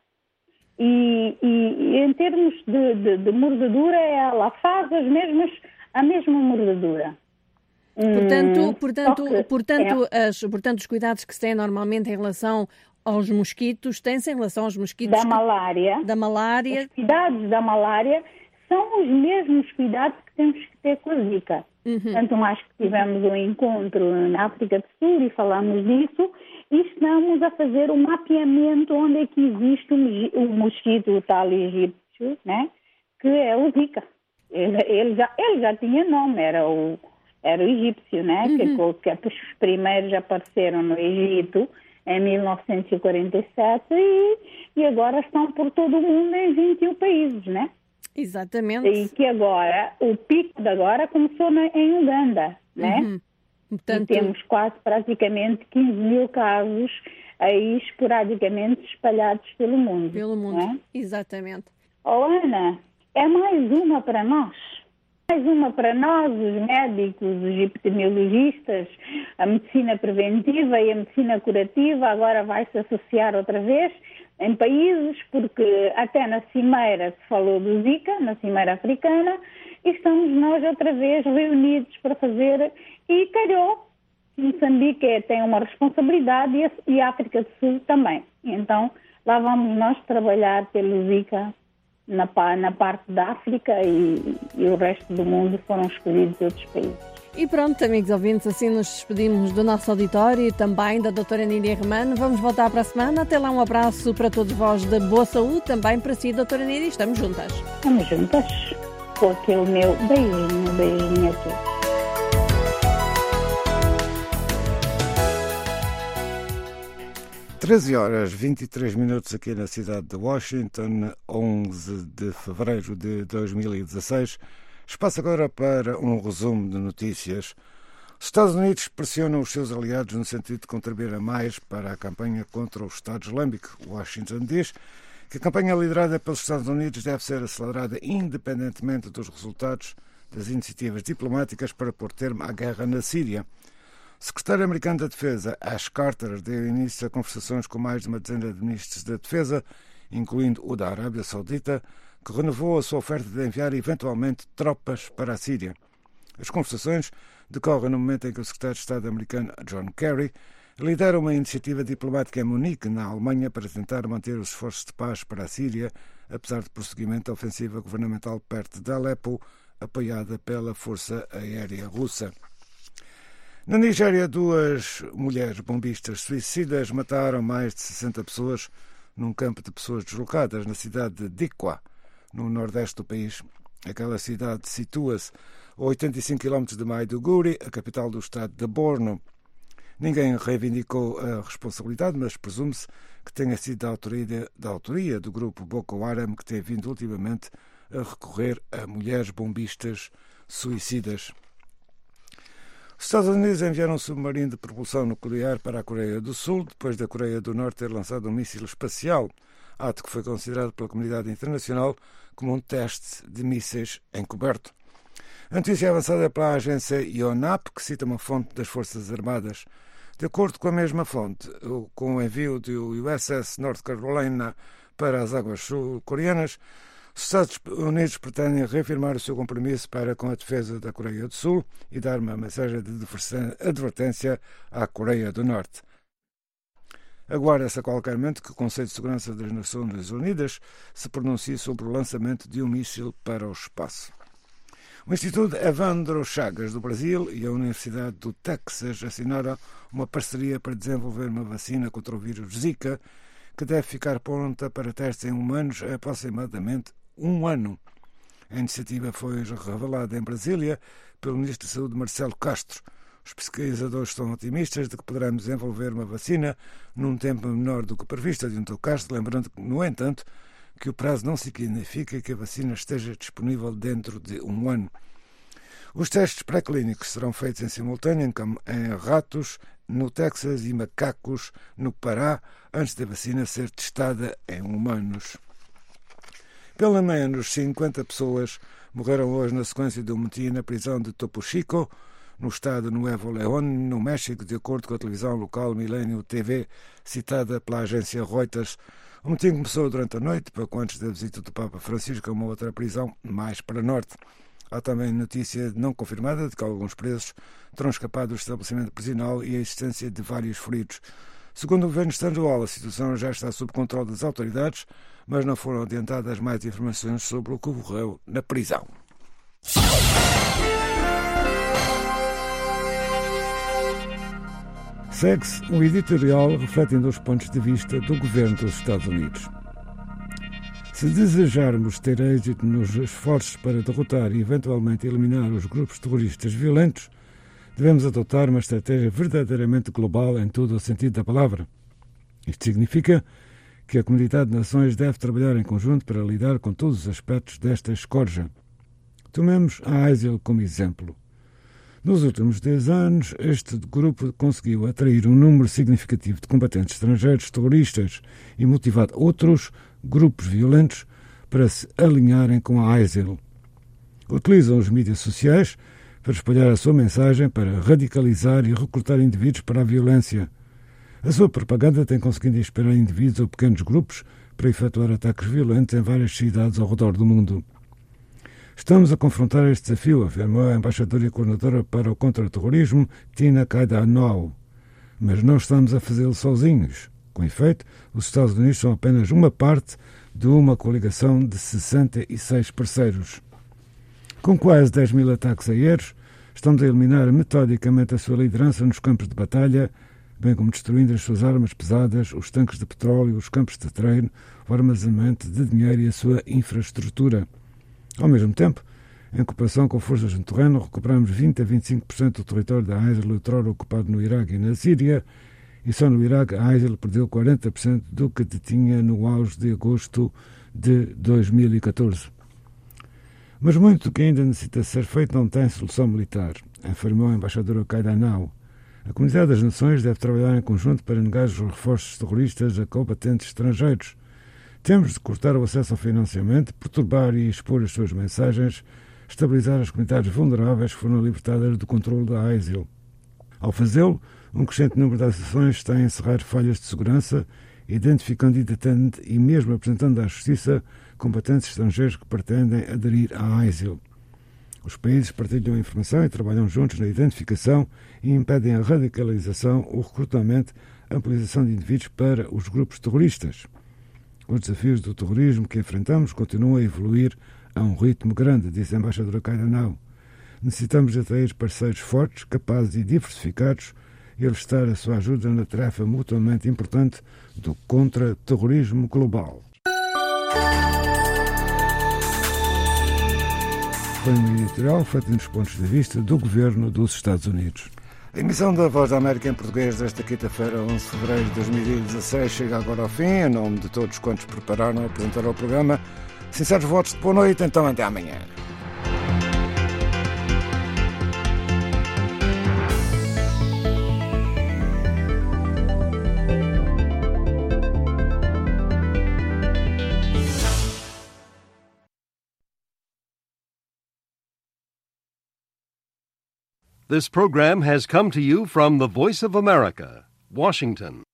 E, e, e em termos de, de, de mordedura, ela faz as mesmas, a mesma mordedura. Portanto, hum, portanto, que, portanto, é, as, portanto, os cuidados que se têm normalmente em relação aos mosquitos, têm-se em relação aos mosquitos... Da que, malária. Da malária. Os cuidados da malária são os mesmos cuidados que temos que ter com a Zika. Uhum. Tanto mais que tivemos um encontro na África do Sul e falamos disso, e estamos a fazer um mapeamento onde é que existe o mosquito, o tal egípcio, né? Que é o Zika. Ele, ele, já, ele já tinha nome, era o, era o egípcio, né? Uhum. Que, que os primeiros apareceram no Egito em mil novecentos e quarenta e sete e, e agora estão por todo o mundo em vinte e um países, né? Exatamente. E que agora, o pico de agora começou na, em Uganda, né? Uhum. Portanto... E temos quase praticamente quinze mil casos aí esporadicamente espalhados pelo mundo. Pelo mundo, né? Exatamente. Oh, Ana, é mais uma para nós. Mais uma para nós, os médicos, os epidemiologistas, a medicina preventiva e a medicina curativa agora vai se associar outra vez em países, porque até na cimeira se falou do Zika, na cimeira africana, e estamos nós outra vez reunidos para fazer, e calhou, Moçambique tem uma responsabilidade e a, e a África do Sul também. Então, lá vamos nós trabalhar pelo Zika na, na parte da África e, e o resto do mundo foram escolhidos outros países. E pronto, amigos ouvintes, assim nos despedimos do nosso auditório e também da doutora Nídia Romano. Vamos voltar para a semana. Até lá, um abraço para todos vós de boa saúde, também para si, doutora Nídia. Estamos juntas. Estamos juntas. Com aquele meu beijinho, beijinho a todos. treze horas e vinte e três minutos aqui na cidade de Washington, onze de fevereiro de dois mil e dezasseis. Espaço agora para um resumo de notícias. Os Estados Unidos pressionam os seus aliados no sentido de contribuir a mais para a campanha contra o Estado Islâmico. Washington diz que a campanha liderada pelos Estados Unidos deve ser acelerada independentemente dos resultados das iniciativas diplomáticas para pôr termo à guerra na Síria. O secretário americano da Defesa, Ash Carter, deu início a conversações com mais de uma dezena de ministros da Defesa, incluindo o da Arábia Saudita, que renovou a sua oferta de enviar eventualmente tropas para a Síria. As conversações decorrem no momento em que o secretário de Estado americano, John Kerry, lidera uma iniciativa diplomática em Munique, na Alemanha, para tentar manter os esforços de paz para a Síria, apesar do prosseguimento da ofensiva governamental perto de Alepo, apoiada pela Força Aérea Russa. Na Nigéria, duas mulheres bombistas suicidas mataram mais de sessenta pessoas num campo de pessoas deslocadas na cidade de Dikwa, no nordeste do país. Aquela cidade situa-se a oitenta e cinco quilómetros de Maiduguri, a capital do estado de Borno. Ninguém reivindicou a responsabilidade, mas presume-se que tenha sido da autoria, da autoria do grupo Boko Haram, que tem vindo ultimamente a recorrer a mulheres bombistas suicidas. Os Estados Unidos enviaram um submarino de propulsão nuclear para a Coreia do Sul, depois da Coreia do Norte ter lançado um míssil espacial, ato que foi considerado pela comunidade internacional como um teste de mísseis encoberto. A notícia é avançada pela agência IONAP, que cita uma fonte das Forças Armadas. De acordo com a mesma fonte, com o envio do U S S North Carolina para as águas sul-coreanas, os Estados Unidos pretendem reafirmar o seu compromisso para com a defesa da Coreia do Sul e dar uma mensagem de advertência à Coreia do Norte. Aguarda-se a qualquer momento que o Conselho de Segurança das Nações Unidas se pronuncie sobre o lançamento de um míssil para o espaço. O Instituto Evandro Chagas do Brasil e a Universidade do Texas assinaram uma parceria para desenvolver uma vacina contra o vírus Zika, que deve ficar pronta para testes em humanos há aproximadamente um ano. A iniciativa foi revelada em Brasília pelo Ministro da Saúde, Marcelo Castro. Os pesquisadores estão otimistas de que poderemos desenvolver uma vacina num tempo menor do que previsto, adiantou Castro, lembrando, no entanto, que o prazo não significa que a vacina esteja disponível dentro de um ano. Os testes pré-clínicos serão feitos em simultâneo em ratos no Texas e macacos no Pará, antes da vacina ser testada em humanos. Pelo menos cinquenta pessoas morreram hoje na sequência de um motim na prisão de Topo Chico, no estado de Nuevo León, no México, de acordo com a televisão local Millennium T V, citada pela agência Reuters. O motim começou durante a noite, pouco antes da visita do Papa Francisco a uma outra prisão mais para norte. Há também notícia não confirmada de que alguns presos terão escapado do estabelecimento prisional e a existência de vários feridos. Segundo o governo estadual, a situação já está sob controle das autoridades, mas não foram adiantadas mais informações sobre o que ocorreu na prisão. Segue-se um editorial refletindo os pontos de vista do governo dos Estados Unidos. Se desejarmos ter êxito nos esforços para derrotar e eventualmente eliminar os grupos terroristas violentos, devemos adotar uma estratégia verdadeiramente global em todo o sentido da palavra. Isto significa que a comunidade de nações deve trabalhar em conjunto para lidar com todos os aspectos desta escorja. Tomemos a ISIL como exemplo. Nos últimos dez anos, este grupo conseguiu atrair um número significativo de combatentes estrangeiros terroristas e motivar outros grupos violentos para se alinharem com a ISIL. Utilizam os mídias sociais para espalhar a sua mensagem, para radicalizar e recrutar indivíduos para a violência. A sua propaganda tem conseguido inspirar indivíduos ou pequenos grupos para efetuar ataques violentos em várias cidades ao redor do mundo. Estamos a confrontar este desafio, afirmou a embaixadora e coordenadora para o contra-terrorismo, Tina Kaidanau. Mas não estamos a fazê-lo sozinhos. Com efeito, os Estados Unidos são apenas uma parte de uma coligação de sessenta e seis parceiros. Com quase dez mil ataques aéreos, estamos a eliminar metodicamente a sua liderança nos campos de batalha, bem como destruindo as suas armas pesadas, os tanques de petróleo, os campos de treino, o armazenamento de dinheiro e a sua infraestrutura. Ao mesmo tempo, em cooperação com forças no terreno, recuperamos vinte a vinte e cinco por cento do território da ISIL outrora ocupado no Iraque e na Síria, e só no Iraque a ISIL perdeu quarenta por cento do que detinha no auge de agosto de dois mil e catorze. Mas muito do que ainda necessita ser feito não tem solução militar, afirmou a embaixadora Kaidanau. A comunidade das nações deve trabalhar em conjunto para negar os reforços terroristas a combatentes estrangeiros. Temos de cortar o acesso ao financiamento, perturbar e expor as suas mensagens, estabilizar as comunidades vulneráveis que foram libertadas do controle da ISIL. Ao fazê-lo, um crescente número de ações está a encerrar falhas de segurança, identificando e detendo e mesmo apresentando à justiça combatentes estrangeiros que pretendem aderir à ISIL. Os países partilham informação e trabalham juntos na identificação e impedem a radicalização, o recrutamento, a ampliação de indivíduos para os grupos terroristas. Os desafios do terrorismo que enfrentamos continuam a evoluir a um ritmo grande, disse a embaixadora Kaidanau. necessitamos de atrair parceiros fortes, capazes e diversificados e prestar a sua ajuda na tarefa mutuamente importante do contra-terrorismo global. Foi uma editorial feita nos pontos de vista do Governo dos Estados Unidos. A emissão da Voz da América em português desta quinta-feira, onze de fevereiro de dois mil e dezasseis, chega agora ao fim. Em nome de todos quantos prepararam e apresentaram o programa, sinceros votos de boa noite, então até amanhã. This program has come to you from the Voice of America, Washington.